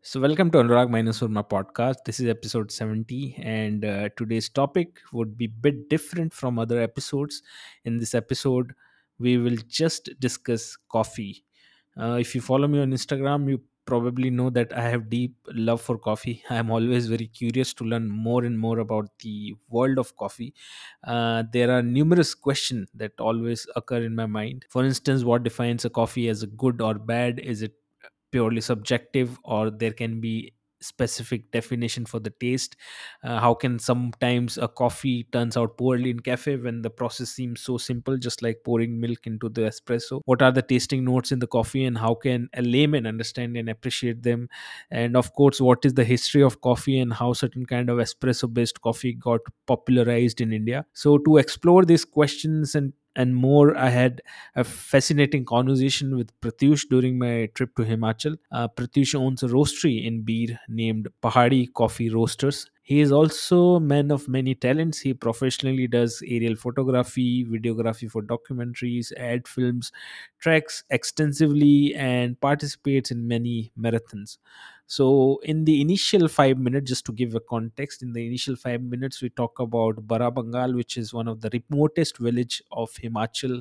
So, welcome to Anurag Minus my podcast. This is episode 70, and today's topic would be a bit different from other episodes. In this episode, we will just discuss coffee. If you follow me on Instagram, you probably know that I have deep love for coffee. I am always very curious to learn more and more about the world of coffee. There are numerous questions that always occur in my mind. For instance, what defines a coffee as a good or bad? Is it purely subjective, or there can be specific definition for the taste? How can sometimes a coffee turns out poorly in cafe when the process seems so simple, just like pouring milk into the espresso? What are the tasting notes in the coffee, and how can a layman understand and appreciate them? And of course, what is the history of coffee and how certain kind of espresso based coffee got popularized in India? So to explore these questions and more, I had a fascinating conversation with Pratyush during my trip to Himachal. Pratyush owns a roastery in Bir named Pahadi Coffee Roasters. He is also a man of many talents. He professionally does aerial photography, videography for documentaries, ad films, treks extensively, and participates in many marathons. So, in the initial 5 minutes, just to give a context, in the initial 5 minutes, we talk about Barabangal, which is one of the remotest village of Himachal,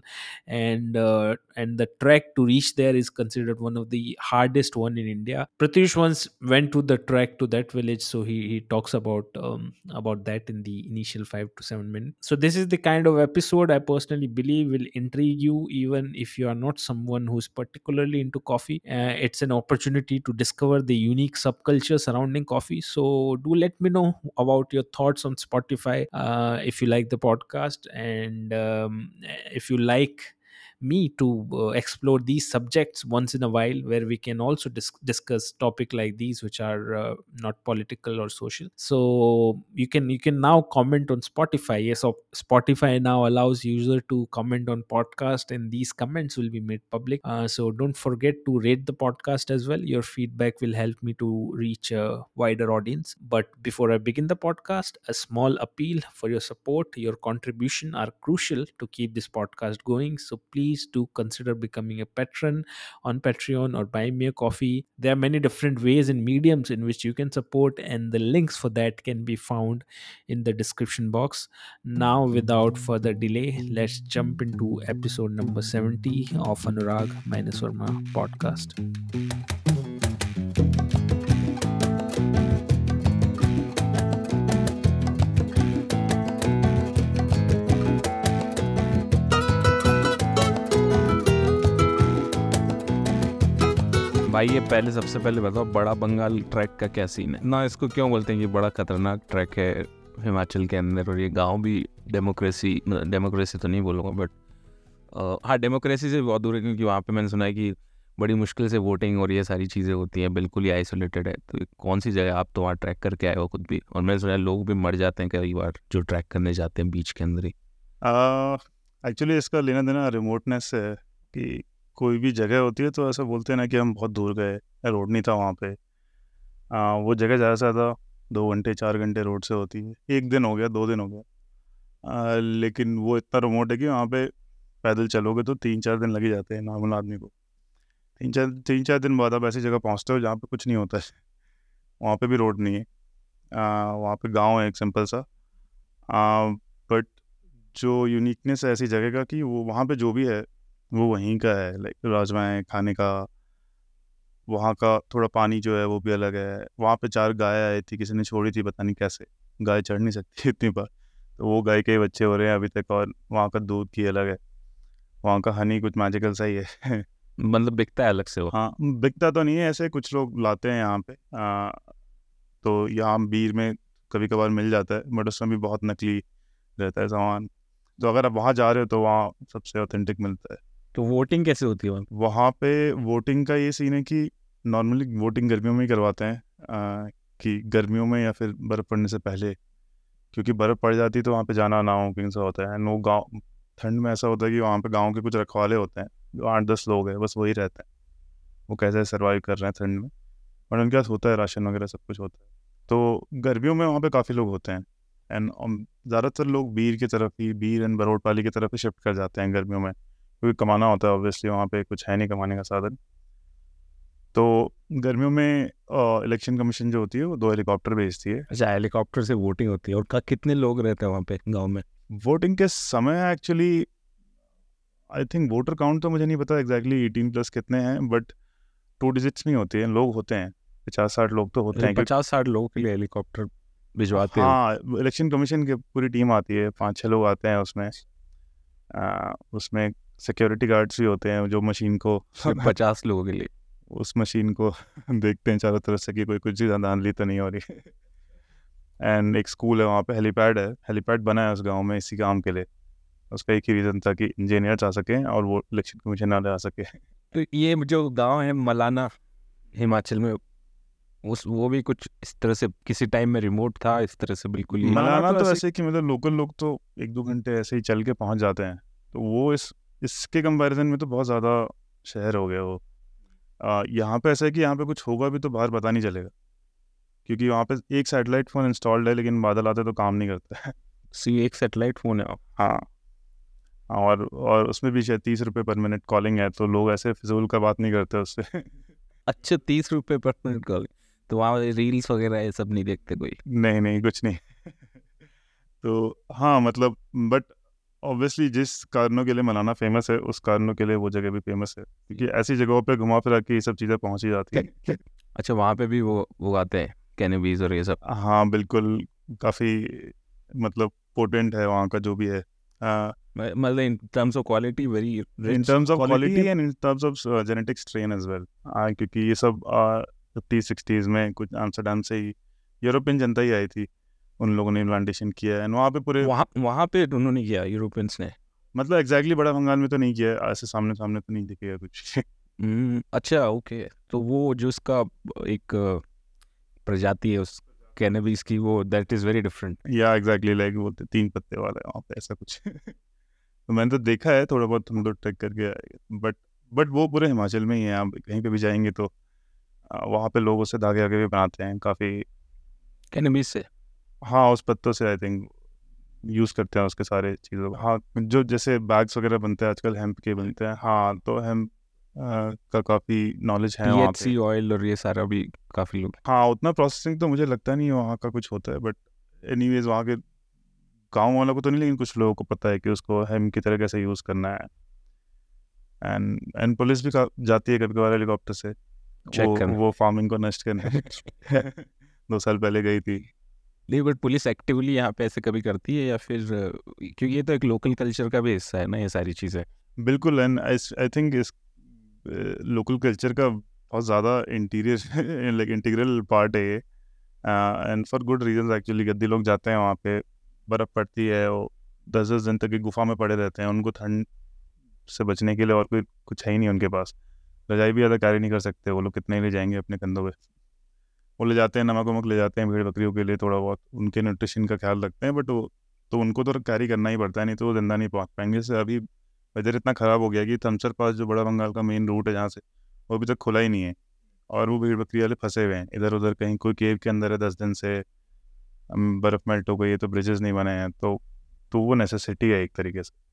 and the trek to reach there is considered one of the hardest one in India. Pratish once went to the trek to that village, so he talks about that in the initial 5 to 7 minutes. So this is the kind of episode I personally believe will intrigue you, even if you are not someone who's particularly into coffee. It's an opportunity to discover the unique subculture surrounding coffee. So do let me know about your thoughts on Spotify, if you like the podcast, and if you like me to explore these subjects once in a while, where we can also discuss topic like these which are not political or social. So you can now comment on Spotify. Yes, so Spotify now allows user to comment on podcast, and these comments will be made public. So don't forget to rate the podcast as well. Your feedback will help me to reach a wider audience. But before I begin the podcast, a small appeal for your support. Your contribution are crucial to keep this podcast going, so please do consider becoming a patron on Patreon or buy me a coffee. There are many different ways and mediums in which you can support, and the links for that can be found in the description box. Now, without further delay, let's jump into episode number 70 of Anurag minus Verma podcast. भाई ये पहले सबसे पहले बताओ, बड़ा Bengal track का क्या scene है ना? इसको क्यों बोलते हैं कि बड़ा खतरनाक ट्रैक है हिमाचल के अंदर? और ये गांव भी डेमोक्रेसी तो नहीं बोलूँगा, बट हाँ, डेमोक्रेसी से बहुत दूर है, क्योंकि वहाँ पे मैंने सुना है कि बड़ी मुश्किल से वोटिंग और ये सारी चीज़ें होती हैं, बिल्कुल ही आइसोलेटेड है। तो ये कौन सी जगह? आप तो वहाँ ट्रैक करके आए हो खुद भी, और मैंने सुना है लोग भी मर जाते हैं कई बार जो ट्रैक करने जाते हैं बीच के अंदर ही। एक्चुअली इसका लेना देना रिमोटनेस से है कि कोई भी जगह होती है तो ऐसा बोलते हैं ना कि हम बहुत दूर गए, रोड नहीं था वहाँ पे। वो जगह ज़्यादा से ज़्यादा 2 घंटे 4 घंटे रोड से होती है। 1 दिन हो गया, 2 दिन हो गया। लेकिन वो इतना रिमोट है कि वहाँ पे पैदल चलोगे तो 3-4 दिन लग ही जाते हैं नॉर्मल आदमी को। 3-4 दिन बाद आप ऐसी जगह पहुँचते हो जहाँ पे कुछ नहीं होता है। वहाँ पे भी रोड नहीं है। वहाँ पे गाँव है एक सिंपल सा। बट जो यूनिकनेस है ऐसी जगह का कि वो वहाँ पे जो भी है वो वहीं का है। लाइक राजमाएँ खाने का, वहाँ का थोड़ा पानी जो है वो भी अलग है। वहाँ पे 4 गाय आई थी, किसी ने छोड़ी थी पता नहीं कैसे। गाय चढ़ नहीं सकती इतनी बार, तो वो गाय के ही बच्चे हो रहे हैं अभी तक। और वहाँ का दूध की अलग है, वहाँ का हनी कुछ मैजिकल सा ही है। मतलब बिकता है अलग से वो? हाँ, बिकता तो नहीं है, ऐसे कुछ लोग लाते हैं यहाँ पे। तो यहाँ बीर में कभी कभार मिल जाता है, बट उसमें भी बहुत नकली रहता है सामान। तो अगर आप वहाँ जा रहे हो तो वहाँ सबसे ऑथेंटिक मिलता है। तो वोटिंग कैसे होती है वहाँ? वहाँ पे वोटिंग का ये सीन है कि नॉर्मली वोटिंग गर्मियों में ही करवाते हैं। कि गर्मियों में या फिर बर्फ़ पड़ने से पहले, क्योंकि बर्फ़ पड़ जाती है तो वहाँ पे जाना नामुमकिन सा होता है। नो गाँव ठंड में ऐसा होता है कि वहाँ पे गाँव के कुछ रखवाले होते हैं, जो 8-10 लोग हैं, बस वही रहते हैं। वो कैसे सर्वाइव कर रहे हैं ठंड में, और उनके पास होता है राशन वगैरह सब कुछ होता है। तो गर्मियों में वहाँ पे काफ़ी लोग होते हैं। एंड ज़्यादातर लोग बीर की तरफ ही, बीर एंड बरोटपाली की तरफ ही शिफ्ट कर जाते हैं गर्मियों में, क्योंकि कमाना होता है ऑब्वियसली, वहाँ पे कुछ है नहीं कमाने का साधन। तो गर्मियों में इलेक्शन कमीशन जो होती है वो 2 हेलीकॉप्टर भेजती है। अच्छा, हेलीकॉप्टर से वोटिंग होती है। और कितने लोग रहते हैं वहाँ पे गांव में? वोटिंग के समय actually I think voter count तो मुझे नहीं पता एग्जैक्टली 18+ कितने हैं, बट 2 डिजिट्स में होते हैं, लोग होते हैं 50-60 लोग तो होते हैं। 50-60 लोगों के लिए हेलीकॉप्टर भिजवाते हो? हाँ, इलेक्शन कमीशन की पूरी टीम आती है, 5-6 लोग आते हैं उसमें। उसमें सिक्योरिटी गार्ड्स भी होते हैं जो मशीन को सिर्फ 50 लोगों के लिए? उस मशीन को देखते हैं चारों तरफ से कि कोई कुछ चीज़ धांधली तो नहीं हो रही। एंड एक स्कूल है वहाँ पे, हेलीपैड है, हेलीपैड बना है उस गांव में इसी काम के लिए। उसका एक ही रीज़न था कि इंजीनियर्स आ सकें और वो इलेक्शन कमीशन वाले आ सके। तो ये जो गांव है मलाना हिमाचल में, उस वो भी कुछ इस तरह से किसी टाइम में रिमोट था इस तरह से? बिल्कुल ही मलाना तो ऐसे कि मतलब लोकल लोग तो 1-2 घंटे ऐसे ही चल के पहुँच जाते हैं, तो वो इसके कंपैरिजन में तो बहुत ज़्यादा शहर हो गया वो। यहाँ पे ऐसा है कि यहाँ पे कुछ होगा भी तो बाहर पता नहीं चलेगा, क्योंकि वहाँ पे एक सैटेलाइट फ़ोन इंस्टॉल्ड है, लेकिन बादल आते तो काम नहीं करता है। सी एक सैटेलाइट फोन है? हाँ, और उसमें भी शायद 30 रुपये पर मिनट कॉलिंग है, तो लोग ऐसे फिजूल का बात नहीं करते उससे। अच्छा, 30 रुपये पर मिनट कॉल? तो वहाँ रील्स वगैरह ये सब नहीं देखते कोई? नहीं नहीं, कुछ नहीं। तो हाँ मतलब, बट ऑब्वियसली जिस कारणों के लिए मनाना फेमस है, उस कारणों के लिए वो जगह भी फेमस है, क्योंकि ऐसी जगहों पे घुमा फिरा के ये सब चीज़ें पहुँच ही जाती हैं। अच्छा, वहाँ पे भी वो आते हैं कैनबीज और ये सब? हाँ बिल्कुल, काफ़ी मतलब पोटेंट है वहाँ का जो भी है। मतलब in terms of quality very in rich terms of quality quality है? And in terms of genetic strain as well, क्योंकि ये सब 50-60s में कुछ आम्स्टरडैम से ही यूरोपियन जनता ही आई थी, उन लोगों ने प्लांटेशन किया है। एंड वहाँ पे पूरे वहाँ पे उन्होंने किया, यूरोपियंस ने? मतलब एग्जैक्टली बड़ा बंगाल में तो नहीं किया है, ऐसे सामने सामने तो नहीं दिखेगा कुछ। अच्छा, ओके। तो वो जो उसका एक प्रजाति है उस कैनबीस की, वो दैट इज़ वेरी डिफरेंट। या एग्जैक्टली लाइक वो 3 पत्ते वाला है वहाँ पे ऐसा कुछ। तो मैंने तो देखा है थोड़ा बहुत, हम लोग ट्रैक करके आए, बट वो पूरे हिमाचल में ही है। आप कहीं पे भी जाएंगे तो वहाँ पे लोग उससे धागे आगे भी बनाते हैं काफ़ी। कैनबीस से? हाँ, उस पत्तों से आई थिंक यूज़ करते हैं उसके सारे चीज़ों को। हाँ, जो जैसे बैग्स वगैरह बनते हैं आजकल हेम्प के बनते हैं, हाँ तो हेम्प का काफ़ी नॉलेज है वहाँ पे। THC ऑयल और ये सारा भी काफ़ी लोग? हाँ, उतना प्रोसेसिंग तो मुझे लगता नहीं है वहाँ का कुछ होता है, बट एनीवेज वहाँ के गाँव वालों को तो नहीं, लेकिन कुछ लोगों को पता है कि उसको हेम्प की तरह कैसे यूज़ करना है। एंड पुलिस भी जाती है कभी कभार हेलीकॉप्टर से चेक करना? वो फार्मिंग को नष्ट करने। 2 साल पहले गई थी। नहीं, बट पुलिस एक्टिवली यहाँ पे ऐसे कभी करती है या फिर क्योंकि ये तो एक लोकल कल्चर का भी हिस्सा है ना ये सारी चीज़ें? बिल्कुल, एंड आई थिंक इस लोकल कल्चर का बहुत ज़्यादा इंटीरियर लाइक इंटीग्रल पार्ट है ये, and for good reasons actually. Gaddi लोग जाते हैं वहाँ पे, बर्फ़ पड़ती है, वो 10-10 दिन तक एक गुफा में पड़े रहते हैं, उनको ठंड से बचने के लिए और कोई कुछ है ही नहीं उनके पास। रजाई भी ज़्यादा कैरी नहीं कर सकते वो लोग, कितने ही ले जाएंगे अपने कंधों पे। वो ले जाते हैं, नमक वमक ले जाते हैं भेड़ बकरियों के लिए, थोड़ा बहुत उनके न्यूट्रिशन का ख्याल रखते हैं, बट वो तो उनको तो कैरी करना ही पड़ता है, नहीं तो वो जिंदा नहीं पहुँच पाएंगे। जैसे अभी वेदर इतना ख़राब हो गया कि थमसर पास जो बड़ा बंगाल का मेन रूट है जहाँ से, वो अभी तक खुला ही नहीं है, और वो भेड़ बकरी वाले फंसे हुए हैं इधर उधर कहीं, कोई केव के अंदर है 10 दिन से। बर्फ़ मेल्ट हो गई है तो ब्रिजेस नहीं बने हैं, तो वो नेसेसिटी है एक तरीके से।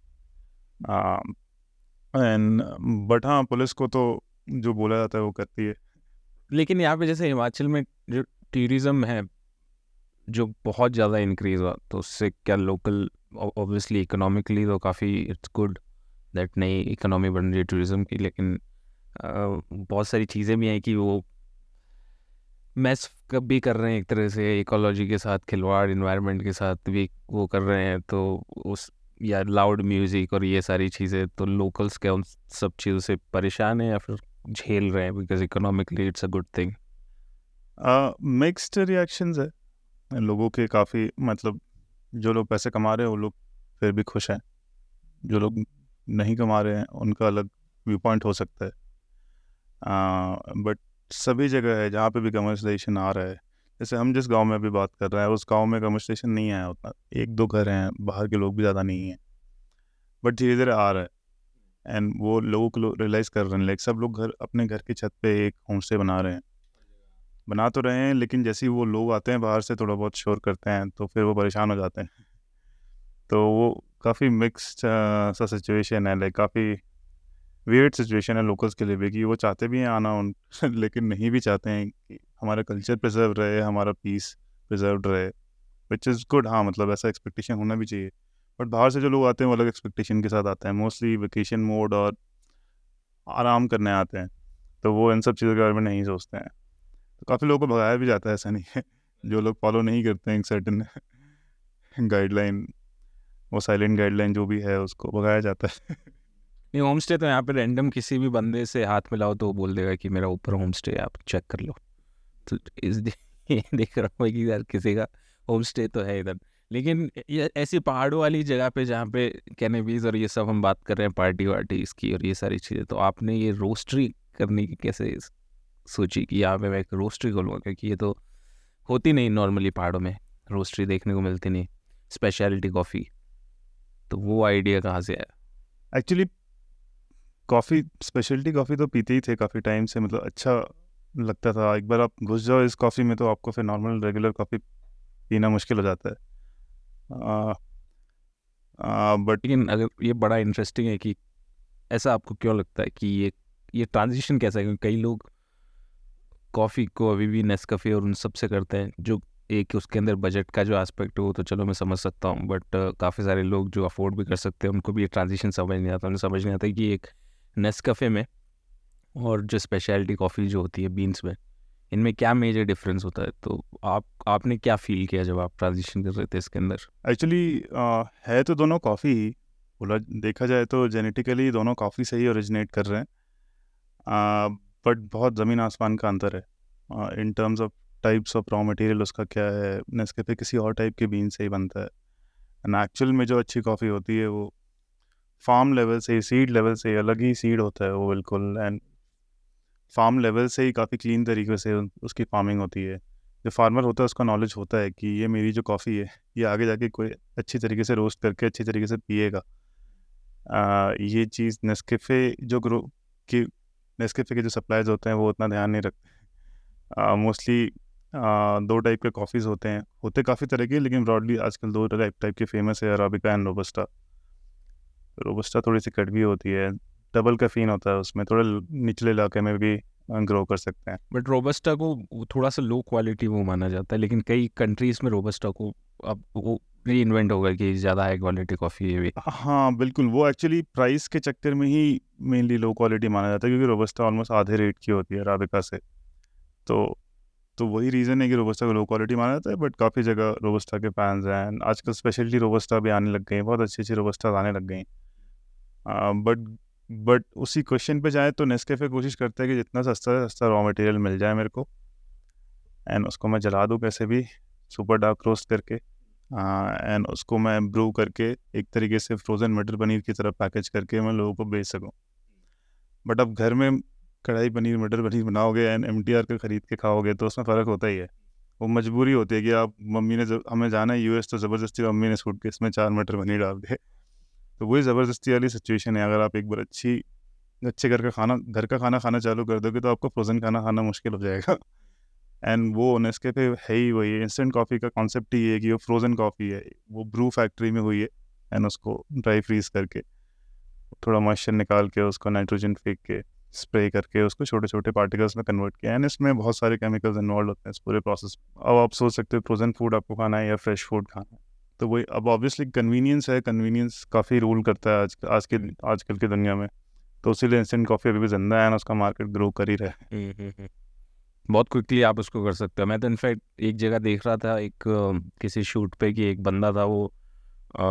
एंड बट हाँ, पुलिस को तो जो बोला जाता है वो करती है। लेकिन यहाँ पे जैसे हिमाचल में जो टूरिज़्म है जो बहुत ज़्यादा इंक्रीज हुआ, तो उससे क्या लोकल ऑब्वियसली इकोनॉमिकली तो काफ़ी इट्स गुड दैट नई इकोनॉमी बन रही है टूरिज़्म की, लेकिन बहुत सारी चीज़ें भी हैं कि वो मैस कब भी कर रहे हैं एक तरह से, इकोलॉजी के साथ खिलवाड़, इन्वायरमेंट के साथ भी वो कर रहे हैं। तो उस या लाउड म्यूज़िक और ये सारी चीज़ें, तो लोकल्स क्या उन सब चीज़ों से परेशान है या फिर झेल रहे हैं because economically it's a good thing? Mixed reactions है लोगों के काफ़ी, मतलब जो लोग पैसे कमा रहे हैं वो लोग फिर भी खुश हैं, जो लोग नहीं कमा रहे हैं उनका अलग व्यू पॉइंट हो सकता है। बट सभी जगह है जहाँ पे भी कमर्शलाइजेशन आ रहा है, जैसे हम जिस गांव में अभी बात कर रहे हैं उस गांव में कमर्शलाइजेशन नहीं आया उतना, 1-2 घर हैं, बाहर के लोग भी ज़्यादा नहीं हैं, बट धीरे धीरे आ रहा है। एंड वो लोगों को रियलाइज़ कर रहे हैं, लाइक सब लोग अपने घर की छत पे एक होम स्टे बना तो रहे हैं, लेकिन जैसे ही वो लोग आते हैं बाहर से थोड़ा बहुत शोर करते हैं तो फिर वो परेशान हो जाते हैं। तो वो काफ़ी मिक्स्ड सा सिचुएशन है, लाइक काफ़ी वियर्ड सिचुएशन है लोकल्स के लिए भी कि वो चाहते भी हैं आना उन लेकिन नहीं भी चाहते हैं कि हमारा कल्चर प्रिजर्व रहे, हमारा पीस प्रिजर्व रहे, विच इज़ गुड। हाँ मतलब ऐसा एक्सपेक्टेशन होना भी चाहिए, बट बाहर से जो लोग आते हैं वो अलग एक्सपेक्टेशन के साथ आते हैं, मोस्टली वेकेशन मोड और आराम करने आते हैं, तो वो इन सब चीज़ों के बारे में नहीं सोचते हैं। तो काफ़ी लोगों को भगाया भी जाता है, ऐसा नहीं है। जो लोग फॉलो नहीं करते हैं एक सर्टन गाइडलाइन, वो साइलेंट गाइडलाइन जो भी है, उसको भगाया जाता है। नहीं, होम स्टे तो यहाँ पे रैंडम किसी भी बंदे से हाथ मिलाओ तो वो बोल देगा कि मेरा ऊपर होम स्टे है, आप चेक कर लो। तो ये देख रहा हूँ कि यार किसी का होम स्टे तो है इधर, लेकिन ये ऐसी पहाड़ों वाली जगह पे जहाँ पे कैनबीज और ये सब हम बात कर रहे हैं, पार्टी वार्टी इसकी और ये सारी चीज़ें, तो आपने ये रोस्टरी करने की कैसे सोची कि यहाँ पे मैं एक रोस्टरी खोलूँगा? क्योंकि ये तो होती नहीं नॉर्मली, पहाड़ों में रोस्टरी देखने को मिलती नहीं, स्पेशलिटी कॉफ़ी, तो वो आइडिया कहाँ से आया? एक्चुअली कॉफ़ी, स्पेशलिटी कॉफ़ी तो पीते ही थे काफ़ी टाइम से, मतलब अच्छा लगता था। एक बार आप घुस जाओ इस कॉफ़ी में तो आपको फिर नॉर्मल रेगुलर कॉफ़ी पीना मुश्किल हो जाता है। बट लेकिन अगर ये बड़ा इंटरेस्टिंग है कि ऐसा आपको क्यों लगता है कि ये ट्रांजिशन कैसा है? क्योंकि कई लोग कॉफ़ी को अभी भी नेस्कैफे और उन सब से करते हैं, जो एक उसके अंदर बजट का जो एस्पेक्ट हो तो चलो मैं समझ सकता हूँ, बट काफ़ी सारे लोग जो अफोर्ड भी कर सकते हैं उनको भी ये ट्रांजिशन समझ नहीं आता। उन्हें समझ नहीं आता कि एक नेस्कैफे में और जो स्पेशलिटी कॉफ़ी जो होती है बीन्स में, इनमें क्या मेजर डिफरेंस होता है? तो आपने क्या फील किया जब आप ट्रांजिशन कर रहे थे इसके अंदर? एक्चुअली है तो दोनों कॉफ़ी ही, बोला देखा जाए तो जेनेटिकली दोनों कॉफ़ी से ही ओरिजिनेट कर रहे हैं, बट बहुत ज़मीन आसमान का अंतर है in terms of types of raw material. उसका क्या है, नेस्कैफे किसी और टाइप के बीन से ही बनता है, एंड एक्चुअल में जो अच्छी कॉफ़ी होती है वो फार्म लेवल से, सीड लेवल से, अलग ही सीड होता है वो बिल्कुल, एंड फार्म लेवल से ही काफ़ी क्लीन तरीके से उसकी फार्मिंग होती है। जो फार्मर होता है उसका नॉलेज होता है कि ये मेरी जो कॉफ़ी है ये आगे जाके कोई अच्छी तरीके से रोस्ट करके अच्छी तरीके से पिएगा। ये चीज़ नेस्कैफे जो ग्रो कि नेस्कैफे के जो सप्लायर्स होते हैं वो उतना ध्यान नहीं रखते। मोस्टली दो टाइप के कॉफ़ीज़ होते काफ़ी तरह के, लेकिन ब्रॉडली आजकल दो टाइप के फेमस है, अराबिका एंड रोबस्टा। रोबस्टा थोड़ी सी कड़वी होती है, डबल कैफीन होता है उसमें, थोड़ा निचले इलाके में भी ग्रो कर सकते हैं। बट रोबस्टा को थोड़ा सा लो क्वालिटी वो माना जाता है, लेकिन कई कंट्रीज़ में रोबस्टा को अब वो री इन्वेंट होगा कि ज़्यादा हाई क्वालिटी कॉफ़ी है भी। हाँ बिल्कुल, वो एक्चुअली प्राइस के चक्कर में ही मेनली लो क्वालिटी माना जाता है, क्योंकि रोबस्टा ऑलमोस्ट आधे रेट की होती है अराबिका से। तो वही रीज़न है कि रोबस्टा को लो क्वालिटी माना जाता है, बट काफ़ी जगह रोबस्टा के फैंस हैं, and आजकल स्पेशलिटी रोबस्टा भी आने लग गई हैं, बहुत अच्छी अच्छी रोबस्टा आने लग गई हैं। बट उसी क्वेश्चन पे जाए तो नेस्कैफे कोशिश करता है कि जितना सस्ता से सस्ता रॉ मटेरियल मिल जाए मेरे को, एंड उसको मैं जला दूँ कैसे भी, सुपर डार्क रोस्ट करके, एंड उसको मैं ब्रू करके एक तरीके से फ्रोज़न मटर पनीर की तरह पैकेज करके मैं लोगों को बेच सकूँ। बट अब घर में कढ़ाई पनीर मटर पनीर बनाओगे एंड MTR का ख़रीद के खाओगे तो उसमें फ़र्क होता ही है। वो मजबूरी होती है कि आप, मम्मी ने जब हमें जाना है US, तो ज़बरदस्ती मम्मी ने सूटकेस में 4 मटर पनीर डाल दिए। तो वही ज़बरदस्ती वाली सिचुएशन है। अगर आप एक बार अच्छे घर का खाना खाना चालू कर दोगे तो आपको फ्रोज़न खाना खाना मुश्किल हो जाएगा। एंड वो नेस्कैफे है ही वही है, इंस्टेंट कॉफ़ी का कॉन्सेप्ट ही है कि वो फ्रोज़न कॉफ़ी है, वो ब्रू फैक्ट्री में हुई है, एंड उसको ड्राई फ्रीज़ करके थोड़ा मॉइस्चर निकाल के उसको नाइट्रोजन फेंक के स्प्रे करके उसको छोटे छोटे पार्टिकल्स में कन्वर्ट किया, एंड इसमें बहुत सारे केमिकल्स इन्वॉल्व होते हैं इस पूरे प्रोसेस में। अब आप सोच सकते हो फ्रोज़न फूड आपको खाना है या फ्रेश फूड खाना है, तो वही अब ऑब्वियसली कन्वीनियंस है, कन्वीनियंस काफ़ी रूल करता है आजकल की दुनिया में, तो इसीलिए इंस्टेंट कॉफ़ी अभी भी जिंदा है और उसका मार्केट ग्रो कर ही रहा है। बहुत क्विकली आप उसको कर सकते हो। मैं तो इनफैक्ट एक जगह देख रहा था, एक किसी शूट पे, कि एक बंदा था वो अ,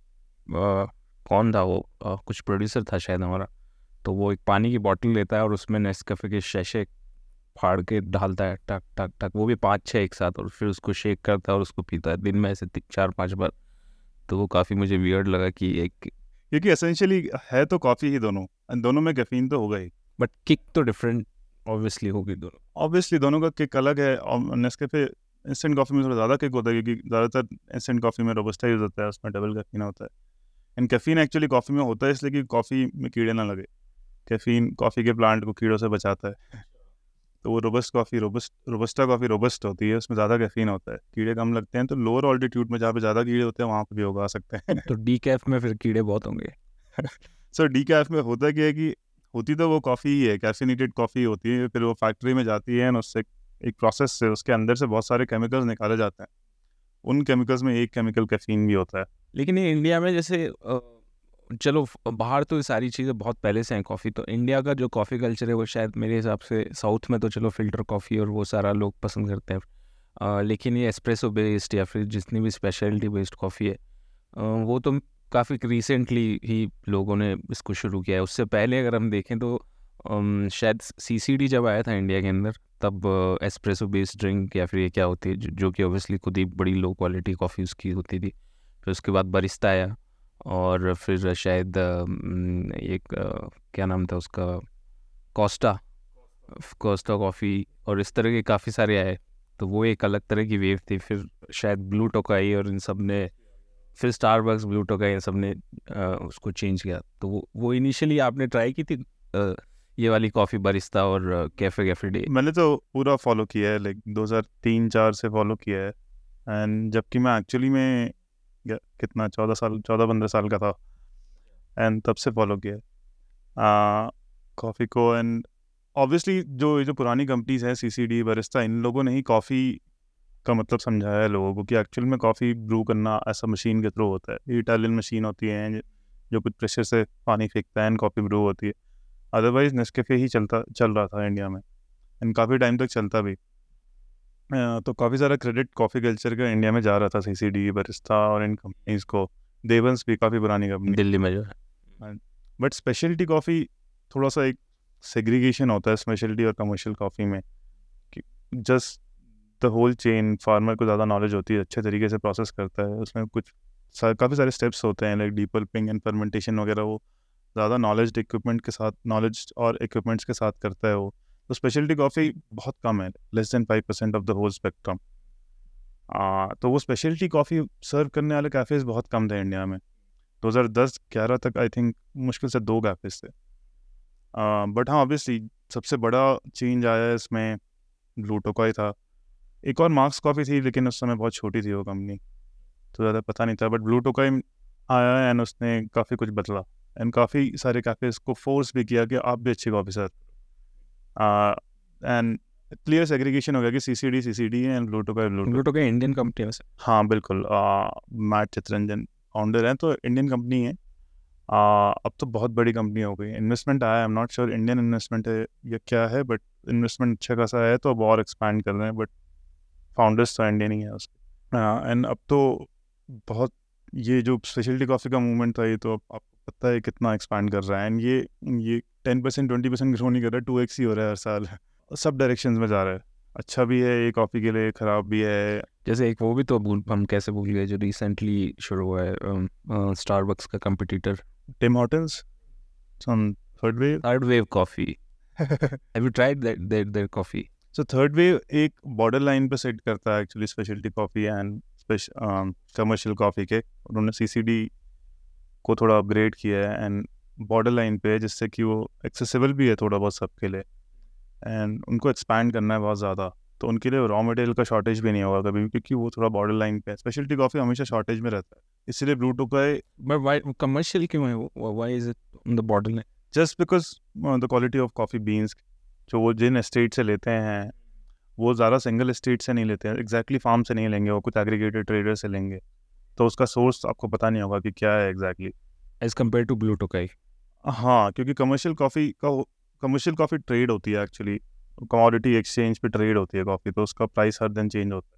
अ, कौन था वो, कुछ प्रोड्यूसर था शायद हमारा, तो वो एक पानी की बोतल लेता है और उसमें नेस्कैफे के शैशे फाड़ के डालता है, टक टक टक, वो भी 5-6 एक साथ, और फिर उसको शेक करता है और उसको पीता है दिन में ऐसे 4-5 बार। तो वो काफ़ी मुझे वियर्ड लगा कि एक, क्योंकि एसेंशियली है तो कॉफ़ी ही दोनों, and दोनों में कैफीन तो होगा ही। बट किक तो डिफरेंट ऑब्वियसली होगी दोनों। ऑब्वियसली दोनों का किक अलग है, और नेस्कैफे इंस्टेंट कॉफ़ी में थोड़ा ज़्यादा किक होता है, क्योंकि ज़्यादातर इंस्टेंट कॉफ़ी में रोबस्टा यूज़ होता है, उसमें डबल कैफीन होता है। एंड कैफीन एक्चुअली कॉफ़ी में होता है इसलिए कि कॉफ़ी में कीड़े ना लगे। कैफीन कॉफ़ी के प्लांट को कीड़ों से बचाता है। तो वो रोबस्टा कॉफ़ी रोबस्ट होती है, उसमें ज़्यादा कैफीन होता है, कीड़े कम लगते हैं, तो लोअर ऑल्टीट्यूड में जहाँ पे ज़्यादा कीड़े होते हैं वहाँ पे भी उगा सकते हैं। तो डीकैफ में फिर कीड़े बहुत होंगे। सो डीकैफ में होता क्या है कि होती तो वो कॉफ़ी ही है, कैफीनेटेड कॉफ़ी होती है, फिर वो फैक्ट्री में जाती है और उससे एक प्रोसेस से उसके अंदर से बहुत सारे केमिकल्स निकाले जाते हैं। उन केमिकल्स में एक केमिकल कैफीन भी होता है। लेकिन ये इंडिया में जैसे चलो बाहर तो ये सारी चीज़ें बहुत पहले से हैं कॉफ़ी, तो इंडिया का जो कॉफ़ी कल्चर है वो शायद मेरे हिसाब से साउथ में तो चलो फ़िल्टर कॉफ़ी और वो सारा लोग पसंद करते हैं, लेकिन ये एस्प्रेसो बेस्ड या फिर जितनी भी स्पेशलिटी बेस्ड कॉफ़ी है वो तो काफ़ी रिसेंटली ही लोगों ने इसको शुरू किया है। उससे पहले अगर हम देखें तो शायद सीसीडी जब आया था इंडिया के अंदर तब एस्प्रेसो बेस्ड ड्रिंक या फिर ये क्या होती है जो कि ऑब्वियसली खुद ही बड़ी लो क्वालिटी कॉफ़ी उसकी होती थी। फिर उसके बाद बरिस्ता आया और फिर शायद एक क्या नाम था उसका, कोस्टा कोस्टा कॉफ़ी, और इस तरह के काफ़ी सारे आए। तो वो एक अलग तरह की वेव थी। फिर शायद ब्लू टोकाई और इन सब ने, फिर स्टारबक्स, ब्लू टोकाई, इन सब ने उसको चेंज किया। तो वो इनिशियली आपने ट्राई की थी ये वाली कॉफ़ी बरिस्ता और कैफ़े डे? मैंने तो पूरा फॉलो किया है, लाइक 2003-4 से फॉलो किया है। एंड जबकि मैं एक्चुअली में कितना 14-15 साल का था, एंड तब से फॉलो किया है कॉफ़ी को। एंड ऑब्वियसली जो पुरानी कंपनीज हैं, सीसीडी, बरिस्ता, इन लोगों ने ही कॉफ़ी का मतलब समझाया है लोगों को कि एक्चुअल में कॉफ़ी ब्रू करना ऐसा मशीन के थ्रू होता है। ये इटालियन मशीन होती है जो कुछ प्रेशर से पानी फेंकता है एंड कॉफ़ी ब्रू होती है। अदरवाइज़ नेस्कैफ़े ही चल रहा था इंडिया में, एंड काफ़ी टाइम तक चलता भी। तो काफ़ी सारा क्रेडिट कॉफ़ी कल्चर का इंडिया में जा रहा था सीसीडी, बरिस्ता और इन कंपनीज़ को। देवंस भी काफ़ी पुरानी कंपनी, दिल्ली में जो है। बट स्पेशलिटी कॉफ़ी थोड़ा सा एक सेग्रीगेशन होता है स्पेशलिटी और कमर्शियल कॉफ़ी में, कि just the whole chain, farmer को ज़्यादा नॉलेज होती है, अच्छे तरीके से प्रोसेस करता है, उसमें कुछ काफ़ी सारे स्टेप्स होते हैं, लाइक डीपल्पिंग एंड फर्मेंटेशन वगैरह। वो ज़्यादा नॉलेज और इक्विपमेंट्स के साथ करता है वो। तो स्पेशलिटी कॉफ़ी बहुत कम है, less than 5% of the whole spectrum. तो वो स्पेशलिटी कॉफ़ी सर्व करने वाले कैफ़ेज़ बहुत कम थे इंडिया में। 2010-11 तक आई थिंक मुश्किल से 2 कैफ़ेज़ थे। बट हाँ, ऑब्वियसली सबसे बड़ा चेंज आया है इसमें, ब्लू टोकाई था। एक और मार्क्स कॉफ़ी थी, लेकिन उस समय बहुत छोटी थी वो कंपनी, तो ज़्यादा पता नहीं था। बट ब्लू टोकाई आया एंड उसने काफ़ी कुछ बदला, एंड काफ़ी सारे कैफ़ेज़ को फोर्स भी किया कि आप भी अच्छी coffee serve. And clear segregation हो गया कि CCD and Blue Tokai. Blue Tokai Indian company है वैसे? हाँ बिल्कुल, मैट चितरंजन फाउंडर हैं, तो इंडियन कंपनी है। अब तो बहुत बड़ी कंपनी हो गई, इन्वेस्टमेंट आया, I am not sure Indian investment है या क्या है, बट इन्वेस्टमेंट अच्छा खासा है, तो अब और एक्सपैंड कर रहे हैं। बट फाउंडर्स तो इंडियन ही है उसके। एंड अब तो बहुत, ये जो स्पेशलिटी कॉफ़ी का मूवमेंट था, ये तो अब आपको पता है कितना एक्सपैंड कर रहा है। एंड ये 10% 20% ग्रो नहीं कर रहा है, 2x ही हो रहा है हर साल। सब डायरेक्शंस में जा रहा है। अच्छा भी है ये कॉफ़ी के लिए, ख़राब भी है। जैसे एक वो भी तो हम कैसे भूल गए जो रिसेंटली शुरू हुआ है, स्टारबक्स का competitor Tim Hortons on third wave coffee. Have you tried their coffee? So third wave एक बॉर्डर लाइन पे सेट करता है actually specialty coffee and commercial coffee के। उन्होंने सीसीडी को थोड़ा अपग्रेड किया है एंड बॉर्डर लाइन पे है, जिससे कि वो एक्सेसिबल भी है थोड़ा बहुत सबके लिए। एंड उनको एक्सपैंड करना है बहुत ज़्यादा, तो उनके लिए रॉ मटेरियल का शॉर्टेज भी नहीं होगा कभी भी, क्योंकि वो थोड़ा बॉर्डर लाइन पे है। स्पेशलिटी कॉफ़ी हमेशा शॉर्टेज में रहता है, इसलिए Blue Tokai but why commercial क्यों है वो? Why is it on the border line? Just because the quality of coffee beans जो वो जिन एस्टेट से लेते हैं, वो ज़्यादा सिंगल एस्टेट से नहीं लेते हैं, एग्जैक्टली फार्म से नहीं लेंगे, वो कुछ एग्रीगेटेड ट्रेडर से लेंगे, तो उसका सोर्स आपको पता नहीं होगा कि क्या है exactly, as compare to Blue Tokai. हाँ, क्योंकि कमर्शियल कॉफ़ी ट्रेड होती है एक्चुअली, कमोडिटी एक्सचेंज पे ट्रेड होती है कॉफ़ी, तो उसका प्राइस हर दिन चेंज होता है।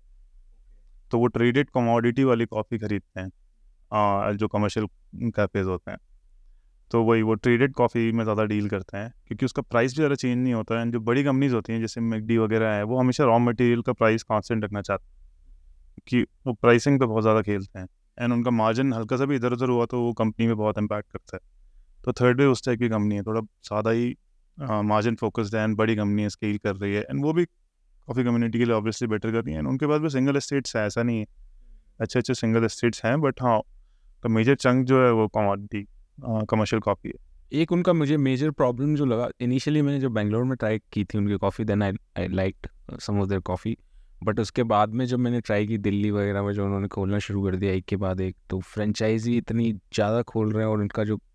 तो वो ट्रेडेड कमोडिटी वाली कॉफ़ी खरीदते हैं जो कमर्शियल कैफेज होते हैं, तो वही वो ट्रेडेड कॉफ़ी में ज़्यादा डील करते हैं, क्योंकि उसका प्राइस भी ज़्यादा चेंज नहीं होता है। जो बड़ी कंपनीज होती हैं जैसे मैकडी वगैरह है, वो हमेशा रॉ मटेरियल का प्राइस कांस्टेंट रखना चाहते हैं, कि वो प्राइसिंग पे बहुत ज़्यादा खेलते हैं, एंड उनका मार्जिन हल्का सा भी इधर उधर हुआ तो वो कंपनी में बहुत इम्पैक्ट करता है। तो थर्ड वे उस टाइप की कंपनी है, थोड़ा ज़्यादा ही मार्जिन फोकस्ड है, एंड बड़ी कंपनी है, स्केल कर रही है, एंड वो भी कॉफ़ी कम्युनिटी के लिए ऑब्वियसली बेटर कर रही है। एंड उनके पास भी सिंगल एस्टेट्स है, ऐसा नहीं है, अच्छे अच्छे सिंगल एस्टेट्स हैं, बट हाँ, तो मेजर चंक जो है वो कमोडिटी कमर्शियल कॉफ़ी है। एक उनका मुझे मेजर प्रॉब्लम जो लगा, इनिशियली मैंने जब बेंगलोर में ट्राई की थी उनकी coffee, then I liked some of their coffee, but उसके बाद में जब मैंने ट्राई की दिल्ली वगैरह में, जो उन्होंने खोलना शुरू कर दिया एक के बाद एक, तो फ्रेंचाइजी इतनी ज़्यादा खोल रहे हैं और उनका जो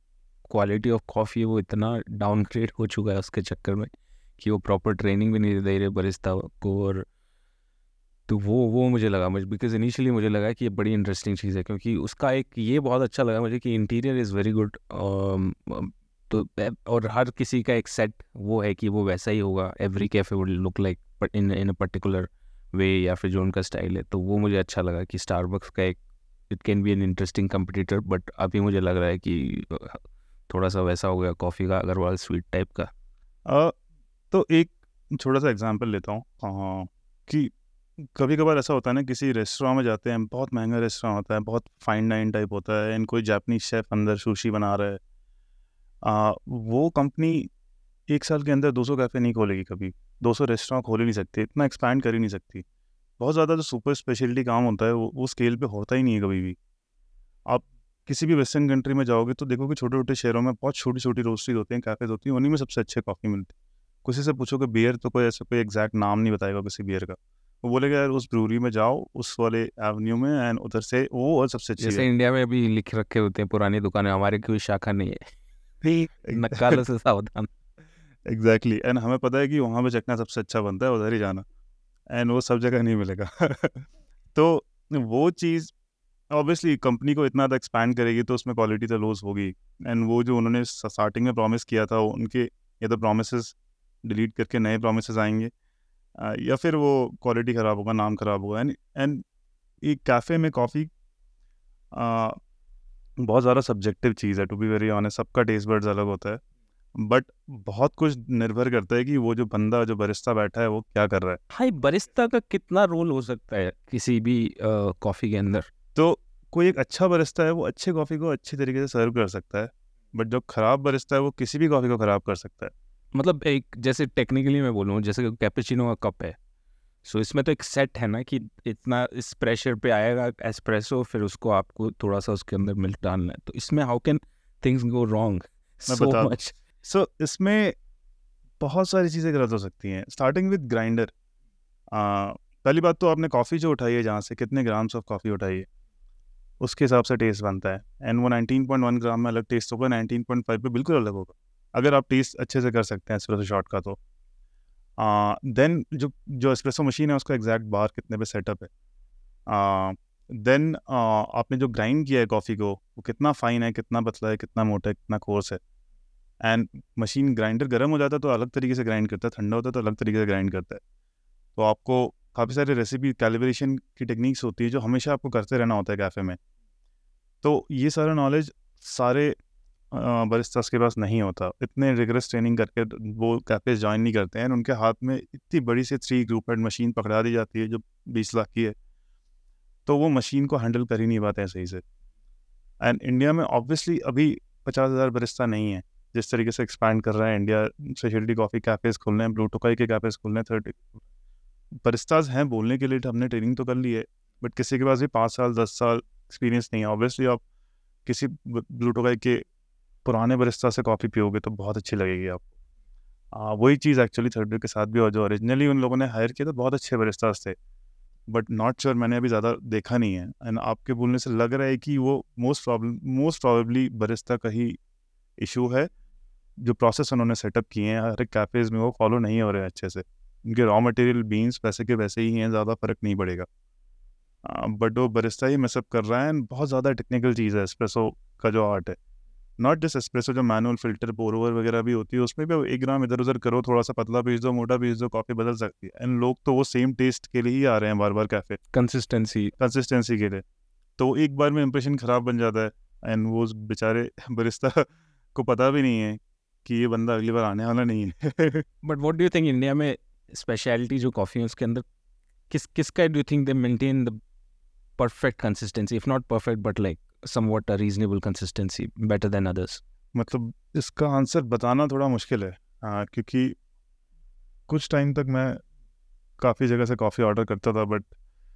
क्वालिटी ऑफ कॉफ़ी वो इतना डाउनग्रेड हो चुका है उसके चक्कर में कि वो प्रॉपर ट्रेनिंग भी नहीं दे रहे बरिस्ता को। और तो वो मुझे लगा, मुझे बिकॉज इनिशियली मुझे लगा कि ये बड़ी इंटरेस्टिंग चीज़ है, क्योंकि उसका एक ये बहुत अच्छा लगा मुझे कि इंटीरियर इज़ वेरी गुड। तो और हर किसी का एक सेट वो है कि वो वैसा ही होगा, every cafe would look like in a particular way, या फिर जो उनका स्टाइल है। तो वो मुझे अच्छा लगा कि स्टारबक्स का एक it can be an interesting competitor, but अभी मुझे लग रहा है कि थोड़ा सा वैसा हो गया कॉफ़ी का अग्रवाल स्वीट टाइप का। तो एक छोटा सा एग्जांपल लेता हूँ कि कभी कभार ऐसा होता है ना, किसी रेस्टोरेंट में जाते हैं, बहुत महंगा रेस्टोरेंट होता है, बहुत फाइन डाइन टाइप होता है, एंड कोई जापानीज शेफ अंदर सुशी बना रहा है। वो कंपनी 1 साल के अंदर 200 कैफ़े नहीं खोलेगी कभी, 200 रेस्टोरेंट खोल ही नहीं सकती, इतना एक्सपैंड कर ही नहीं सकती। बहुत ज़्यादा जो सुपर स्पेशलिटी काम होता है वो स्केल पे होता ही नहीं है कभी भी। आप किसी भी वेस्टर्न कंट्री में जाओगे तो देखोगे छोटे छोटे शहरों में बहुत छोटी छोटी रोस्टरीज होती हैं, कैफ़ेज होती हैं, उन्हीं में सबसे अच्छे कॉफ़ी मिलती है। किसी से पूछोगे बियर तो कोई ऐसा कोई एग्जैक्ट नाम नहीं बताएगा किसी बियर का, वो बोलेगा यार उस ब्रूरी में जाओ उस वाले एवेन्यू में, एंड उधर से वो और सबसे अच्छी जैसे है। इंडिया में अभी लिख रखे होते हैं पुरानी दुकानें, हमारे कोई शाखा नहीं है, नक्कालों से सावधान। एग्जैक्टली, एंड हमें पता है कि वहाँ पे चखना सबसे अच्छा बनता है, उधर ही जाना, एंड वो सब जगह नहीं मिलेगा। तो वो चीज़ ऑब्वियसली कंपनी को इतना ज़्यादा एक्सपैंड करेगी तो उसमें क्वालिटी तो लॉस होगी। एंड वो जो उन्होंने स्टार्टिंग में प्रॉमिस किया था, उनके या तो प्रॉमिसेस डिलीट करके नए प्रॉमिसेस आएंगे, या फिर वो क्वालिटी ख़राब होगा, नाम ख़राब होगा। एंड एक कैफ़े में कॉफ़ी बहुत ज़्यादा सब्जेक्टिव चीज़ है, टू बी वेरी ऑनेस्ट, सबका टेस्ट बड्स अलग होता है, बट बहुत कुछ निर्भर करता है कि वो जो बंदा जो बरिस्ता बैठा है वो क्या कर रहा है। भाई बरिस्ता का कितना रोल हो सकता है किसी भी कॉफ़ी के अंदर? तो कोई एक अच्छा बरिस्ता है वो अच्छे कॉफ़ी को अच्छी तरीके से सर्व कर सकता है, बट जो ख़राब बरिस्ता है वो किसी भी कॉफ़ी को ख़राब कर सकता है। मतलब एक जैसे टेक्निकली मैं बोलूँ, जैसे कैपेचिनो का कप है, सो इसमें तो एक सेट है ना कि इतना इस प्रेशर पे आएगा एस्प्रेसो, फिर उसको आपको थोड़ा सा उसके अंदर मिल्क डालना है। तो इसमें how can things go wrong मैं सो बता मच? सो इसमें बहुत सारी चीज़ें गलत हो सकती हैं, स्टार्टिंग विद ग्राइंडर। पहली बात तो आपने कॉफ़ी जो उठाई है, जहाँ से कितने ग्राम्स ऑफ कॉफ़ी उठाई है उसके हिसाब से टेस्ट बनता है, एंड वो 19.1 ग्राम में अलग टेस्ट होगा, 19.5 पे बिल्कुल अलग होगा, अगर आप टेस्ट अच्छे से कर सकते हैं एस्प्रेसो शॉट का। तो देन जो जो एस्प्रेसो मशीन है उसका एग्जैक्ट बार कितने पे सेटअप है, देन आपने जो ग्राइंड किया है कॉफ़ी को वो कितना फाइन है, कितना पतला है, कितना मोटा है, कितना कोर्स है। एंड मशीन ग्राइंडर गर्म हो जाता है तो अलग तरीके से ग्राइंड करता है, ठंडा होता है तो अलग तरीके से ग्राइंड करता है। तो आपको काफ़ी सारे रेसिपी कैलिब्रेशन की टेक्निक्स होती है जो हमेशा आपको करते रहना होता है कैफ़े में। तो ये सारा नॉलेज सारे बरिस्टास के पास नहीं होता, इतने रिगरस ट्रेनिंग करके वो कैफेज ज्वाइन नहीं करते हैं, उनके हाथ में इतनी बड़ी सी 3 ग्रुप हेड मशीन पकड़ा दी जाती है जो 20 लाख की है, तो वो मशीन को हैंडल कर ही नहीं पाते हैं सही से। एंड इंडिया में ऑब्वियसली अभी 50,000 बरिस्ता नहीं है, जिस तरीके से एक्सपैंड कर रहा है इंडिया, स्पेशलिटी कॉफ़ी कैफेज खुल रहे हैं, ब्लू टोकाई के कैफेज खुल रहे हैं, 30 बरिस्ताज हैं बोलने के लिए, हमने ट्रेनिंग तो कर ली है, बट किसी के पास भी 5 साल 10 साल एक्सपीरियंस नहीं है। ऑब्वियसली आप किसी ब्लू टोकाई के पुराने बरिस्ता से कॉफ़ी पियोगे तो बहुत अच्छी लगेगी आपको। वही चीज़ एक्चुअली थर्ड के साथ भी, और जो ओरिजिनली उन लोगों ने हायर किया तो बहुत अच्छे बरिस्तास थे, बट नॉट श्योर, मैंने अभी ज़्यादा देखा नहीं है। एंड आपके बोलने से लग रहा है कि वो मोस्ट प्रॉबेबली बरिस्ता का ही इशू है, जो प्रोसेस उन्होंने सेटअप किए हैं हर एक कैफ़ेज़ में वो फॉलो नहीं हो रहे हैं अच्छे से। उनके रॉ मटेरियल बीन्स वैसे के वैसे ही हैं, ज़्यादा फ़र्क नहीं पड़ेगा, बट वो बरिस्ता ही मिसअप कर रहा है। एंड बहुत ज़्यादा टेक्निकल चीज़ है एस्प्रेसो का जो आर्ट है, नॉट जस्ट एस्प्रेसो, जो मैनुअल फ़िल्टर पोर ओवर वगैरह भी होती है उसमें भी 1 ग्राम इधर उधर करो, थोड़ा सा पतला पीस दो, मोटा पीस दो, कॉफ़ी बदल सकती है। एंड लोग तो वो सेम टेस्ट के लिए ही आ रहे हैं बार बार कैफ़े, कंसिस्टेंसी के लिए। तो एक बार में इंप्रेशन ख़राब बन जाता है, एंड वो उस बेचारे बरिस्ता को पता भी नहीं है कि ये बंदा अगली बार आने वाला नहीं है। But what do you think India में स्पेशलिटी जो कॉफ़ी है उसके अंदर किसका do you think they maintain the perfect consistency, if not perfect but like somewhat a reasonable consistency better than others? मतलब इसका आंसर बताना थोड़ा मुश्किल है, क्योंकि कुछ टाइम तक मैं काफ़ी जगह से कॉफ़ी ऑर्डर करता था, बट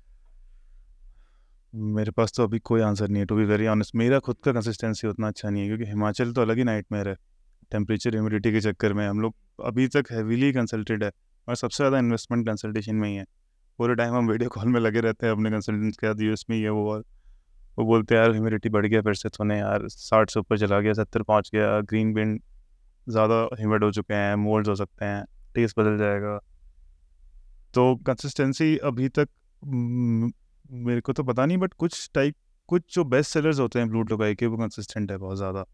मेरे पास तो अभी कोई आंसर नहीं है, टू बी वेरी ऑनेस्ट। मेरा खुद का कंसिस्टेंसी उतना अच्छा नहीं है, क्योंकि हिमाचल तो अलग ही नाइटमेयर है, टेम्परेचर ह्यूमिडिटी के चक्कर में हम लोग अभी तक हैवीली कंसल्टेड है, और सबसे ज़्यादा इन्वेस्टमेंट कंसल्टेशन में ही है। पूरे टाइम हम वीडियो कॉल में लगे रहते हैं अपने कंसल्टेंट्स के साथ, यूएस में ये वो और वो बोलते हैं यार ह्यूमिडिटी बढ़ गया फिर से, तूने यार 60 से ऊपर चला गया, 70 पहुँच गया, ग्रीन बीन ज़्यादा ह्यूमिड हो चुके हैं, मोल्ड्स हो सकते हैं, टेस्ट बदल जाएगा। तो कंसिस्टेंसी अभी तक मेरे को तो पता नहीं, बट कुछ जो बेस्ट सेलर्स होते हैं ब्लू टोकाई के वो कंसिस्टेंट है बहुत ज़्यादा।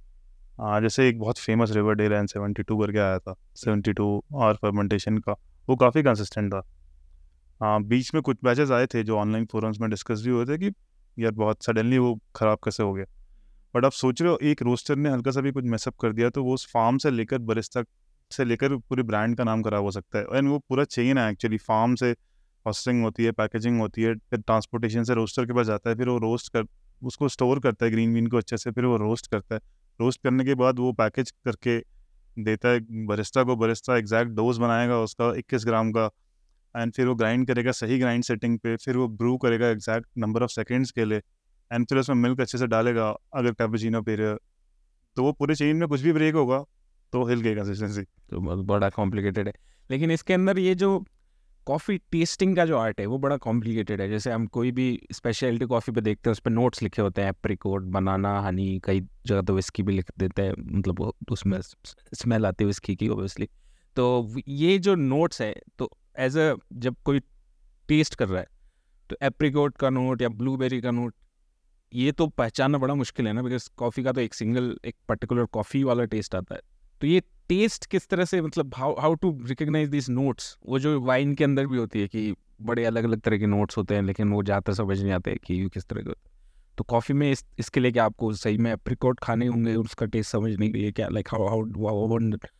जैसे एक बहुत फेमस रिवर डेल एंड 72 करके आया था, 72 और फर्मेंटेशन का, वो काफ़ी कंसिस्टेंट था। बीच में कुछ बैचेस आए थे जो ऑनलाइन फोरम्स में डिस्कस भी हुए थे कि यार बहुत सडनली वो ख़राब कैसे हो गया। बट आप सोच रहे हो एक रोस्टर ने हल्का सा भी कुछ मैसअप कर दिया तो वो उस फार्म से लेकर बरिस्ता से लेकर पूरी ब्रांड का नाम खराब हो सकता है। एंड वो पूरा चेन है एक्चुअली, फार्म से हॉस्टिंग होती है, पैकेजिंग होती है, फिर ट्रांसपोर्टेशन से रोस्टर के पास जाता है, फिर वो रोस्ट कर उसको स्टोर करता है ग्रीन बीन को अच्छे से, फिर वो रोस्ट करता है, रोस्ट करने के बाद वो पैकेज करके देता है बरिस्ता को, बरिस्ता एग्जैक्ट डोज बनाएगा उसका 21 ग्राम का, एंड फिर वो ग्राइंड करेगा सही ग्राइंड सेटिंग पे, फिर वो ब्रू करेगा एग्जैक्ट नंबर ऑफ सेकेंड्स के लिए, एंड फिर उसमें मिल्क अच्छे से डालेगा अगर कैपुचिनो पी रहे हो। तो वो पूरे चेन में कुछ भी ब्रेक होगा तो हिल गई कंसिस्टेंसी। तो बहुत बड़ा कॉम्प्लिकेटेड है। लेकिन इसके अंदर ये जो कॉफ़ी टेस्टिंग का जो आर्ट है वो बड़ा कॉम्प्लिकेटेड है। जैसे हम कोई भी स्पेशलिटी कॉफ़ी पे देखते हैं उस पर नोट्स लिखे होते हैं, एप्रिकोट, बनाना, हनी, कई जगह तो विस्की भी लिख देते हैं, मतलब वो उसमें स्मेल आती है विस्की की ओबियसली। तो ये जो नोट्स है, तो एज अ जब कोई टेस्ट कर रहा है तो एप्रिकोट का नोट या ब्लूबेरी का नोट ये तो पहचानना बड़ा मुश्किल है ना, बिकॉज कॉफ़ी का तो एक पर्टिकुलर कॉफ़ी वाला टेस्ट आता है। तो ये टेस्ट किस तरह से, मतलब how to recognise this notes, वो जो वाइन के अंदर भी होती है कि बड़े अलग अलग तरह के नोट्स होते हैं लेकिन वो ज़्यादातर समझ नहीं आते कि ये किस तरह के होते हैं। तो कॉफ़ी में इसके लिए क्या आपको सही में एप्रिकॉट खाने होंगे उसका टेस्ट समझने के लिए, क्या like how how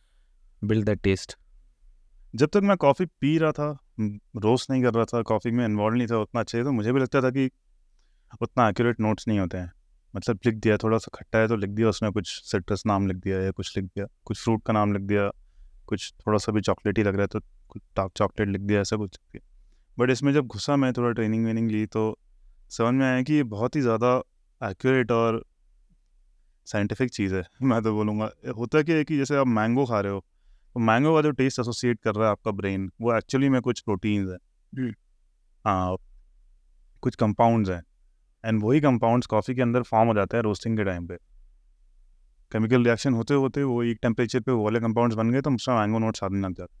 build that taste? जब तक मैं कॉफ़ी पी रहा था, रोस्ट नहीं कर रहा था, कॉफ़ी में इन्वॉल्व नहीं था उतना अच्छे से, तो मुझे भी लगता था कि उतना एक्यूरेट नोट्स नहीं होते हैं। मतलब लिख दिया, थोड़ा सा खट्टा है तो लिख दिया उसमें कुछ सिट्रस नाम लिख दिया, या कुछ लिख दिया, कुछ फ्रूट का नाम लिख दिया, कुछ थोड़ा सा भी चॉकलेट ही लग रहा है तो कुछ डार्क चॉकलेट लिख दिया, ऐसा कुछ लिख दिया। बट इसमें जब घुसा मैं, थोड़ा ट्रेनिंग वेनिंग ली तो समझ में आया कि ये बहुत ही ज़्यादा एक्यूरेट और साइंटिफिक चीज़ है। मैं तो बोलूँगा होता क्या है कि जैसे आप मैंगो खा रहे हो तो मैंगो का जो टेस्ट एसोसिएट कर रहा है आपका ब्रेन, वो एक्चुअली में कुछ प्रोटीन्स है, हाँ, कुछ कंपाउंड्स हैं, एंड वही कंपाउंड्स कॉफ़ी के अंदर फॉर्म हो जाता है रोस्टिंग के टाइम पे। केमिकल रिएक्शन होते होते वो एक टेम्परेचर पे वो वाले कंपाउंड्स बन गए तो उसमें मैंगो नोट्स आने लग जाते हैं।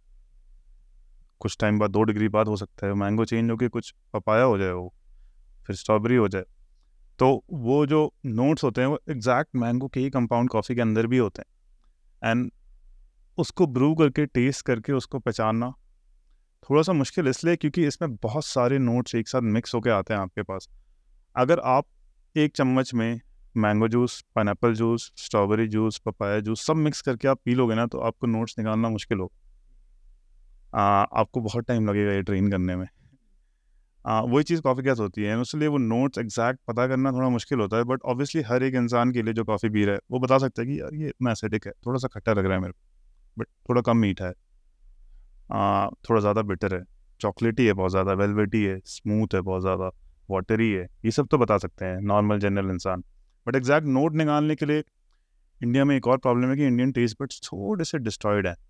कुछ टाइम बाद 2 डिग्री बाद हो सकता है मैंगो चेंज होकर कुछ पपाया हो जाए, वो फिर स्ट्रॉबेरी हो जाए। तो वो जो नोट्स होते हैं वो एग्जैक्ट मैंगो के ही कंपाउंड कॉफ़ी के अंदर भी होते हैं, एंड उसको ब्रू करके टेस्ट करके उसको पहचानना थोड़ा सा मुश्किल इसलिए क्योंकि इसमें बहुत सारे नोट्स एक साथ मिक्स होके आते हैं आपके पास। अगर आप एक चम्मच में mango juice, pineapple juice, strawberry juice, papaya juice सब मिक्स करके आप पी लोगे ना तो आपको नोट्स निकालना मुश्किल हो। आपको बहुत टाइम लगेगा ये ट्रेन करने में। वही चीज़ कॉफ़ी के साथ होती है, इसलिए वो नोट्स एग्जैक्ट पता करना थोड़ा मुश्किल होता है। बट ऑब्वियसली हर एक इंसान के लिए जो कॉफ़ी पी रहा है वो बता सकता है कि यार ये इतना एसिडिक है, थोड़ा सा खट्टा लग रहा है मेरे को, बट थोड़ा कम मीठा है, थोड़ा ज़्यादा बिटर है, चॉकलेटी है बहुत ज़्यादा, वेलवेटी है, स्मूथ है बहुत ज़्यादा, वाटरी है, ये सब तो बता सकते हैं नॉर्मल जनरल इंसान। बट एग्जैक्ट नोट निकालने के लिए इंडिया में एक और प्रॉब्लम है कि इंडियन टेस्ट बड्स थोड़े से डिस्ट्रॉयड हैं।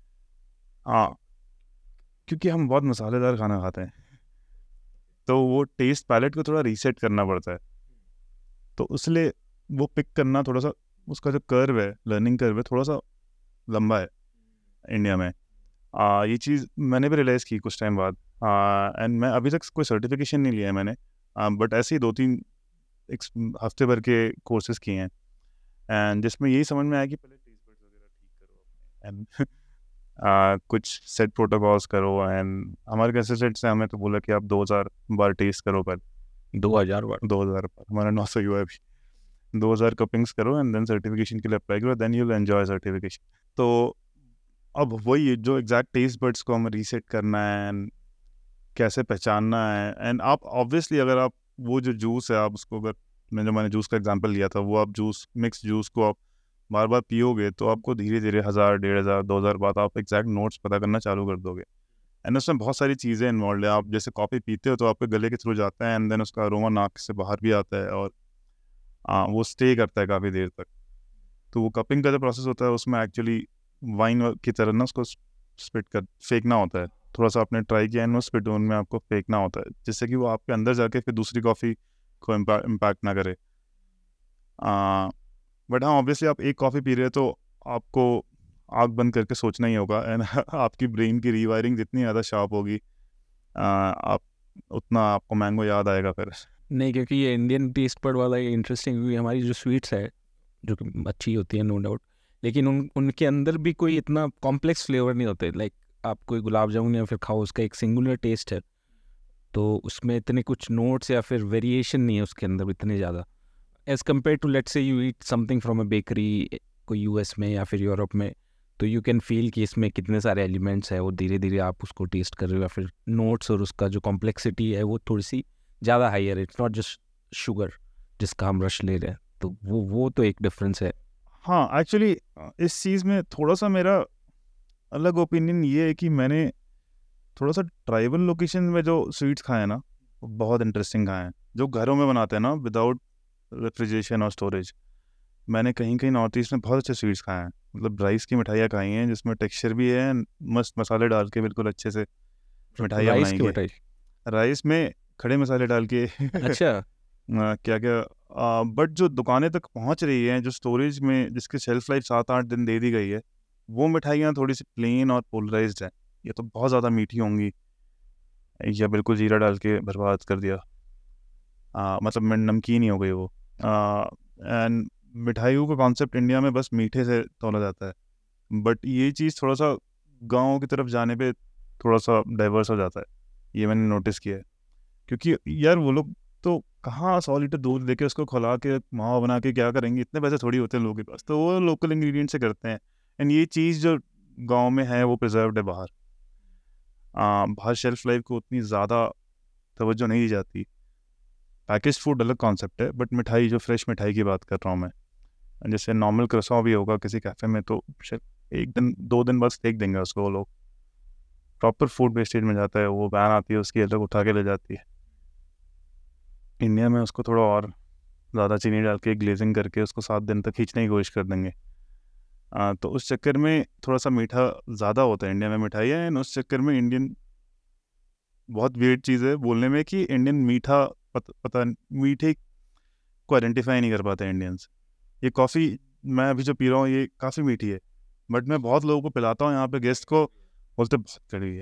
क्योंकि हम बहुत मसालेदार खाना खाते हैं तो वो टेस्ट पैलेट को थोड़ा रीसेट करना पड़ता है। तो इसलिए वो पिक करना थोड़ा सा, उसका जो कर्व है, लर्निंग कर्व है, थोड़ा सा लंबा है इंडिया में। ये चीज़ मैंने भी रियलाइज़ की कुछ टाइम बाद, एंड मैं अभी तक कोई सर्टिफिकेशन नहीं लिया है मैंने, बट ऐसे ही 2-3 एक हफ्ते भर के कोर्सेज किए हैं, एंड जिसमें यही समझ में आया कि पहले टेस्ट बड्स वगैरह ठीक करो एंड कुछ सेट प्रोटोकॉल्स करो। एंड हमारे कैसे सेट से हमें तो बोला कि आप 2000 बार टेस्ट करो, पर 2000 बार? 2000 बार हमारा 900 हुआ है अभी। 2000 कपिंग्स करो एंड देन सर्टिफिकेशन के लिए अप्लाई करो, then you will enjoy certification. तो अब वही जो एग्जैक्ट टेस्ट बड्स को हमें रीसेट करना है एंड कैसे पहचानना है। एंड आप ऑब्वियसली अगर आप वो जो जूस है आप उसको, अगर मैंने जूस का एग्जांपल लिया था, वो आप जूस मिक्स जूस को आप बार बार पियोगे तो आपको धीरे धीरे 1000, 1500, 2000 बाद आप एग्जैक्ट नोट्स पता करना चालू कर दोगे। एंड उसमें बहुत सारी चीज़ें इन्वॉल्व है। आप जैसे कॉफ़ी पीते हो तो आपके गले के थ्रू जाता है एंड देन उसका अरोमा नाक से बाहर भी आता है और वो स्टे करता है काफ़ी देर तक। तो वो कपिंग का जो प्रोसेस होता है उसमें एक्चुअली वाइन की तरह ना उसको स्पिट कर फेंकना होता है। थोड़ा सा आपने ट्राई किया है ना, स्पिटून में आपको फेंकना होता है जिससे कि वो आपके अंदर जाके फिर दूसरी कॉफ़ी को इम्पैक्ट ना करे। बट हाँ, ऑब्वियसली आप एक कॉफ़ी पी रहे हैं तो आपको आँख बंद करके सोचना ही होगा, एंड आपकी ब्रेन की रीवायरिंग जितनी ज़्यादा शार्प होगी, आप उतना आपको मैंगो याद आएगा फिर। नहीं, क्योंकि ये इंडियन टेस्ट बड वाला ये इंटरेस्टिंग, क्योंकि हमारी जो स्वीट्स है जो कि अच्छी होती है नो डाउट, लेकिन उनके अंदर भी कोई इतना कॉम्प्लेक्स फ्लेवर नहीं होते। लाइक आप कोई गुलाब जामुन या फिर खाओ, उसका एक सिंगुलर टेस्ट है, तो उसमें इतने कुछ नोट्स या फिर वेरिएशन नहीं है उसके अंदर इतने ज़्यादा, as compare to let's say you eat something from a bakery कोई यूएस में या फिर यूरोप में, तो यू कैन फील कि इसमें कितने सारे एलिमेंट्स हैं, वो धीरे धीरे आप उसको टेस्ट कर रहे हो, या फिर नोट्स और उसका जो कॉम्प्लेक्सिटी है वो थोड़ी सी ज़्यादा हाइयर है। इट्स नॉट जस्ट शुगर जिसका हम रश ले रहे हैं, तो वो तो एक डिफरेंस है। हाँ, एक्चुअली इस चीज़ में थोड़ा सा मेरा अलग ओपिनियन ये है कि मैंने थोड़ा सा ट्राइबल लोकेशन में जो स्वीट्स खाए हैं ना, वो बहुत इंटरेस्टिंग खाए हैं, जो घरों में बनाते हैं ना विदाउट रेफ्रिजरेशन और स्टोरेज। मैंने कहीं कहीं नॉर्थ ईस्ट में बहुत अच्छे स्वीट्स खाए हैं, मतलब राइस की मिठाइयाँ खाई हैं जिसमें टेक्सचर भी है, मस्त मसाले डाल के बिल्कुल अच्छे से मिठाइयाँ राइस की बनाएंगे, मिठाई? राइस में खड़े मसाले डाल के अच्छा। क्या क्या। बट जो दुकानें तक पहुंच रही है, जो स्टोरेज में जिसकी शेल्फ लाइफ 7-8 दिन दे दी गई है, वो मिठाइयाँ थोड़ी सी प्लेन और पोलराइज्ड हैं। ये तो बहुत ज़्यादा मीठी होंगी, या बिल्कुल जीरा डाल के बर्बाद कर दिया, मतलब नमकीन ही हो गई वो। एंड मिठाइयों का कॉन्सेप्ट इंडिया में बस मीठे से तोला जाता है, बट ये चीज़ थोड़ा सा गाँव की तरफ जाने पे थोड़ा सा डाइवर्स हो जाता है, ये मैंने नोटिस किया है। क्योंकि यार वो लोग तो कहाँ 100 लीटर दूध लेके उसको खौला के मावा बना के क्या करेंगे, इतने पैसे थोड़ी होते हैं लोगों के पास, तो वो लोकल इंग्रेडिएंट से करते हैं। एंड ये चीज़ जो गांव में है वो प्रिजर्व्ड है बाहर। बाहर शेल्फ लाइफ को उतनी ज़्यादा तवज्जो नहीं दी जाती। पैकेज फूड अलग कॉन्सेप्ट है, बट मिठाई जो फ्रेश मिठाई की बात कर रहा हूँ मैं, जैसे नॉर्मल क्रॉसॉ भी होगा किसी कैफ़े में, तो शायद 1 दिन 2 दिन बस फेंक देंगे उसको वो लोग। प्रॉपर फूड वेस्टेज में जाता है, वो वैन आती है उसकी अलग उठा के ले जाती है। इंडिया में उसको थोड़ा और ज़्यादा चीनी डाल के ग्लेजिंग करके उसको 7 दिन तक खींचने की कोशिश कर देंगे। तो उस चक्कर में थोड़ा सा मीठा ज़्यादा होता है इंडिया में मिठाइयाँ, एंड उस चक्कर में इंडियन बहुत वियर्ड चीज़ है बोलने में कि इंडियन मीठा पता मीठे को आइडेंटिफाई नहीं कर पाते इंडियंस। ये कॉफ़ी मैं अभी जो पी रहा हूँ ये काफ़ी मीठी है, बट मैं बहुत लोगों को पिलाता हूँ यहाँ पे गेस्ट को, बोलते बहुत कड़वी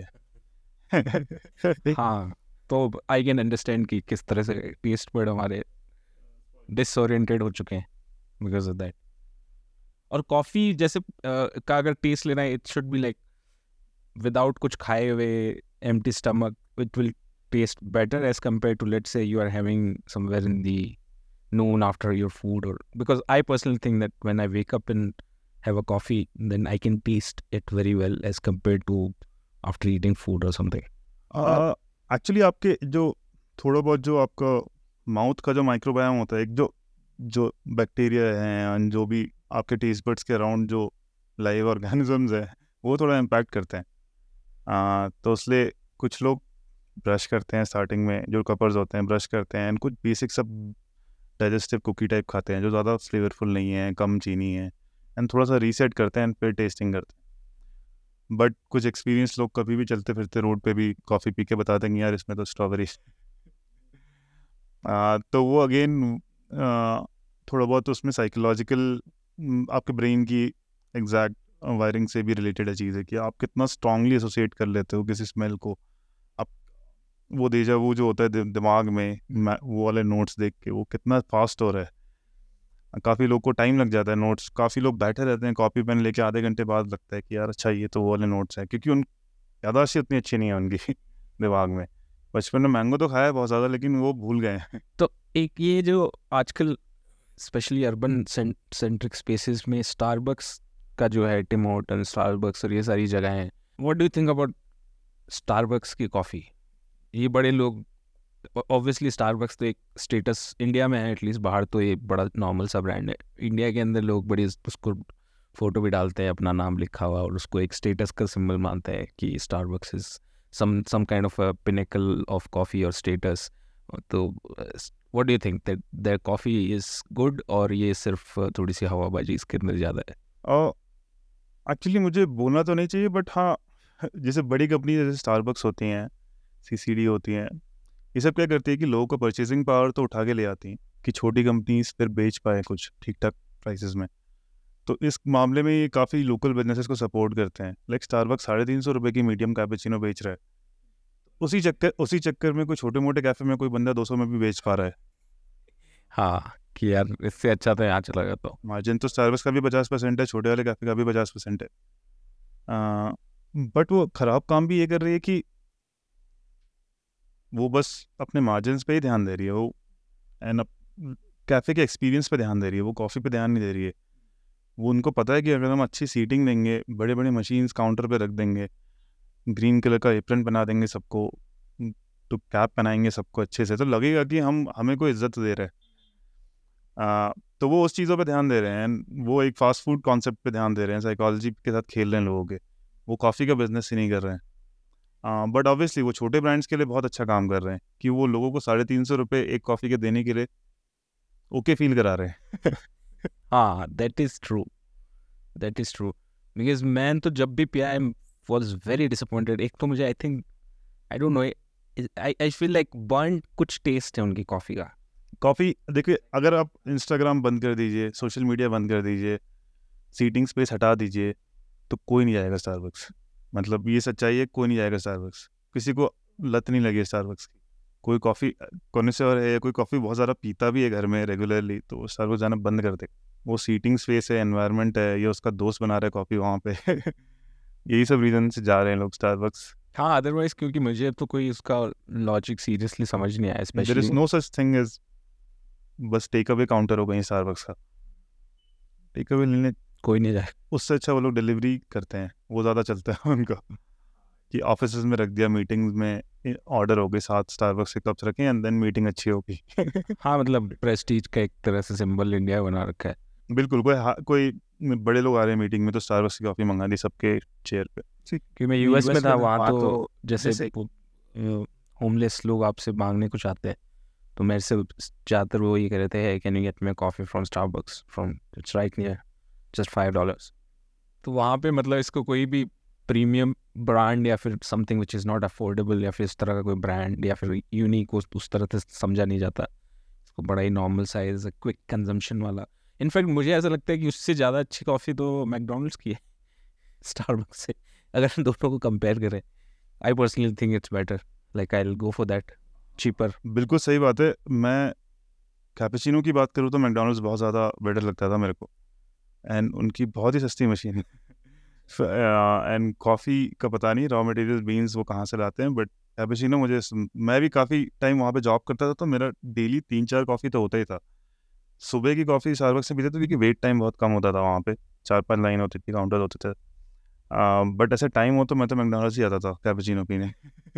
है। हाँ, तो आई कैन अंडरस्टैंड कि किस तरह से टेस्ट बड हमारे डिसओरिएंटेड हो चुके हैं बिकॉज ऑफ दैट। और कॉफ़ी जैसे का अगर टेस्ट लेना है, it should be like without कुछ खाए हुए, empty stomach, it will taste better as compared to, let's say, you are having somewhere in the noon after your food, or because I personally think that when I wake up and have a coffee, then I can taste it very well as compared to after eating food or something. Actually आपके जो थोड़ा बहुत जो आपका mouth का जो microbiome होता है, एक जो जो बैक्टीरिया हैं, जो भी आपके टेस्ट बड्स के अराउंड जो लाइव ऑर्गेनिजम्स हैं, वो थोड़ा इम्पैक्ट करते हैं। तो इसलिए कुछ लोग ब्रश करते हैं स्टार्टिंग में, जो कपर्स होते हैं ब्रश करते हैं, एंड कुछ बेसिक सब डाइजेस्टिव कुकी टाइप खाते हैं जो ज़्यादा फ्लेवरफुल नहीं है, कम चीनी है, एंड थोड़ा सा रीसेट करते हैं, फिर टेस्टिंग करते हैं। बट कुछ एक्सपीरियंस लोग कभी भी चलते फिरते रोड पे भी कॉफ़ी पी के बता देंगे यार इसमें तो स्ट्रॉबेरी। तो वो अगेन थोड़ा बहुत उसमें साइकोलॉजिकल आपके ब्रेन की एग्जैक्ट वायरिंग से भी रिलेटेड है चीज़ है कि आप कितना स्ट्रांगली एसोसिएट कर लेते हो किसी स्मेल को। आप वो डेजा वो जो होता है दिमाग में वो वाले नोट्स देख के वो कितना फास्ट हो रहा है। काफ़ी लोग को टाइम लग जाता है नोट्स, काफ़ी लोग बैठे रहते हैं कॉपी पेन लेके, आधे घंटे बाद लगता है कि यार अच्छा ये तो वो वाले नोट्स हैं, क्योंकि उन याददाश्त उतनी अच्छी नहीं है उनकी दिमाग में। बचपन में मैंगो तो खाया है बहुत ज़्यादा, लेकिन वो भूल गए हैं। तो एक ये जो आजकल स्पेशली अर्बन सेंट्रिक स्पेसेस में स्टारबक्स का जो है, टिम हॉर्टन, स्टारबक्स और ये सारी जगह हैं, what do you think about Starbucks की कॉफ़ी? ये बड़े लोग, ऑब्वियसली स्टारबक्स तो एक स्टेटस इंडिया में है, एटलीस्ट बाहर तो ये बड़ा नॉर्मल सा ब्रांड है। इंडिया के अंदर लोग बड़ी उसको फोटो भी डालते हैं अपना नाम लिखा हुआ, और उसको एक स्टेटस का सिंबल मानते हैं कि Starbucks is some kind of a pinnacle of coffee or status. तो what do you think that their coffee is good, और ये सिर्फ थोड़ी सी हवाबाजी इसके अंदर ज़्यादा है? और एक्चुअली मुझे बोलना तो नहीं चाहिए, बट हाँ जैसे बड़ी कंपनी जैसे स्टारबक्स होती हैं, सीसीडी होती हैं, ये सब क्या करती है कि लोगों का परचेसिंग पावर तो उठा के ले आती हैं कि छोटी कंपनीज फिर बेच पाए कुछ ठीक ठाक प्राइसेस में। तो इस मामले में ये काफ़ी लोकल बिजनेसेस को सपोर्ट करते हैं। लाइक स्टारबक्स 350 रुपये की मीडियम कैपेचिनो बेच रहा है, उसी चक्कर में कोई छोटे मोटे कैफे में कोई बंदा 200 में भी बेच पा रहा है। हाँ कि यार इससे अच्छा तो यहाँ चला गया तो मार्जिन तो स्टारबक्स का भी 50% है, छोटे वाले कैफे का भी 50% है। बट वो ख़राब काम भी ये कर रही है कि वो बस अपने मार्जिन्स पे ही ध्यान दे रही है, वो एंड कैफ़े के एक्सपीरियंस पे ध्यान दे रही है, वो कॉफ़ी पे ध्यान नहीं दे रही है। वो उनको पता है कि अगर हम अच्छी सीटिंग देंगे, बड़े बड़े मशीन्स काउंटर पे रख देंगे, ग्रीन कलर का एप्रन बना देंगे सबको, तो कैप पहनाएंगे सबको अच्छे से, तो लगेगा कि हमें कोई इज्जत दे रहे हैं। तो वो उस चीज़ों पे ध्यान दे रहे हैं एंड वो एक फास्ट फूड कॉन्सेप्ट पे ध्यान दे रहे हैं, साइकोलॉजी के साथ खेल रहे हैं लोगों के। वो कॉफ़ी का बिजनेस ही नहीं कर रहे हैं। बट ऑब्वियसली वो छोटे ब्रांड्स के लिए बहुत अच्छा काम कर रहे हैं कि वो लोगों को 350 रुपये एक कॉफ़ी के देने के लिए ओके फील करा रहे हैं। हाँ दैट इज़ ट्रू बिकॉज मैं तो जब भी पिया आई वॉज वेरी डिसअपॉइंटेड। एक तो मुझे I don't know I feel like burn कुछ टेस्ट है उनकी कॉफ़ी का। कॉफ़ी देखिए, अगर आप इंस्टाग्राम बंद कर दीजिए, सोशल मीडिया बंद कर दीजिए, सीटिंग स्पेस हटा दीजिए, तो कोई नहीं जाएगा स्टारबक्स। मतलब ये सच्चाई है, कोई नहीं जाएगा स्टारबक्स। किसी को लत नहीं लगी स्टारबक्स की। कोई कॉफ़ी कॉन्नोसेयर है या कोई कॉफ़ी बहुत ज़्यादा पीता भी है घर में रेगुलरली, तो वो स्टारबक्स जाना बंद कर देगा। वो सीटिंग स्पेस है, एनवायरनमेंट है, ये उसका दोस्त बना रहा है कॉफ़ी वहाँ पे। यही सब रीज़न से जा रहे हैं लोग स्टारबक्स। हाँ अदरवाइज क्योंकि मुझे तो कोई उसका लॉजिक सीरियसली समझ नहीं आया there specially. Is no such thing as बस टेक अवे काउंटर हो गई स्टारबक्स का। टेक अवे लेने कोई नहीं जाए। उससे अच्छा वो लोग डिलीवरी करते हैं, वो ज़्यादा चलता है उनका, कि ऑफिस में रख दिया, मीटिंग्स में ऑर्डर हो गए, 7 स्टारबक्स के कप्स रखे एंड देन मीटिंग अच्छी होगी। हाँ मतलब प्रेस्टीज का एक तरह से सिंबल इंडिया बना रखा है। बिल्कुल, कोई बड़े लोग आ रहे हैं मीटिंग में तो स्टारबक्स की कॉफ़ी मंगा दी सबके चेयर पे। क्योंकि मैं यूएस में था वहाँ तो जैसे होमलेस लोग आपसे मांगने कुछ आते हैं तो मेरे से ज़्यादातर वो ये कह रहे थे can you get me coffee from Starbucks from it's right near just $5। तो वहाँ पे मतलब इसको कोई भी प्रीमियम ब्रांड या फिर something which is not affordable या फिर इस तरह का कोई ब्रांड या फिर यूनिक उस तरह से समझा नहीं जाता। इसको बड़ा ही नॉर्मल साइज क्विक कंजम्पशन वाला। इनफैक्ट मुझे ऐसा लगता है कि उससे ज़्यादा अच्छी कॉफ़ी तो मैकडोनल्ड्स की है स्टारबक्स से। अगर दोनों को कंपेयर करें I personally think it's better, like I will go for that cheaper. बिल्कुल सही बात है। मैं कैपेचिनो की बात करूँ तो मैकडोनल्ड्स बहुत ज़्यादा बेटर लगता था मेरे को, एंड उनकी बहुत ही सस्ती मशीन है। एंड कॉफ़ी का पता नहीं रॉ मटेरियल बीन्स वो कहाँ से लाते हैं, बट कैपेचिनो मैं भी काफ़ी टाइम वहाँ पे जॉब करता था तो मेरा डेली 3-4 कॉफ़ी तो होता ही था। सुबह की कॉफ़ी स्टारबक्स से पीते थे क्योंकि वेट टाइम बहुत कम होता था वहाँ पे, 4-5 लाइन होती थी, काउंटर होते थे। बट ऐसे टाइम हो तो मैं तो मैकडोनल्ड्स ही आता था कैपेचिनो पीने।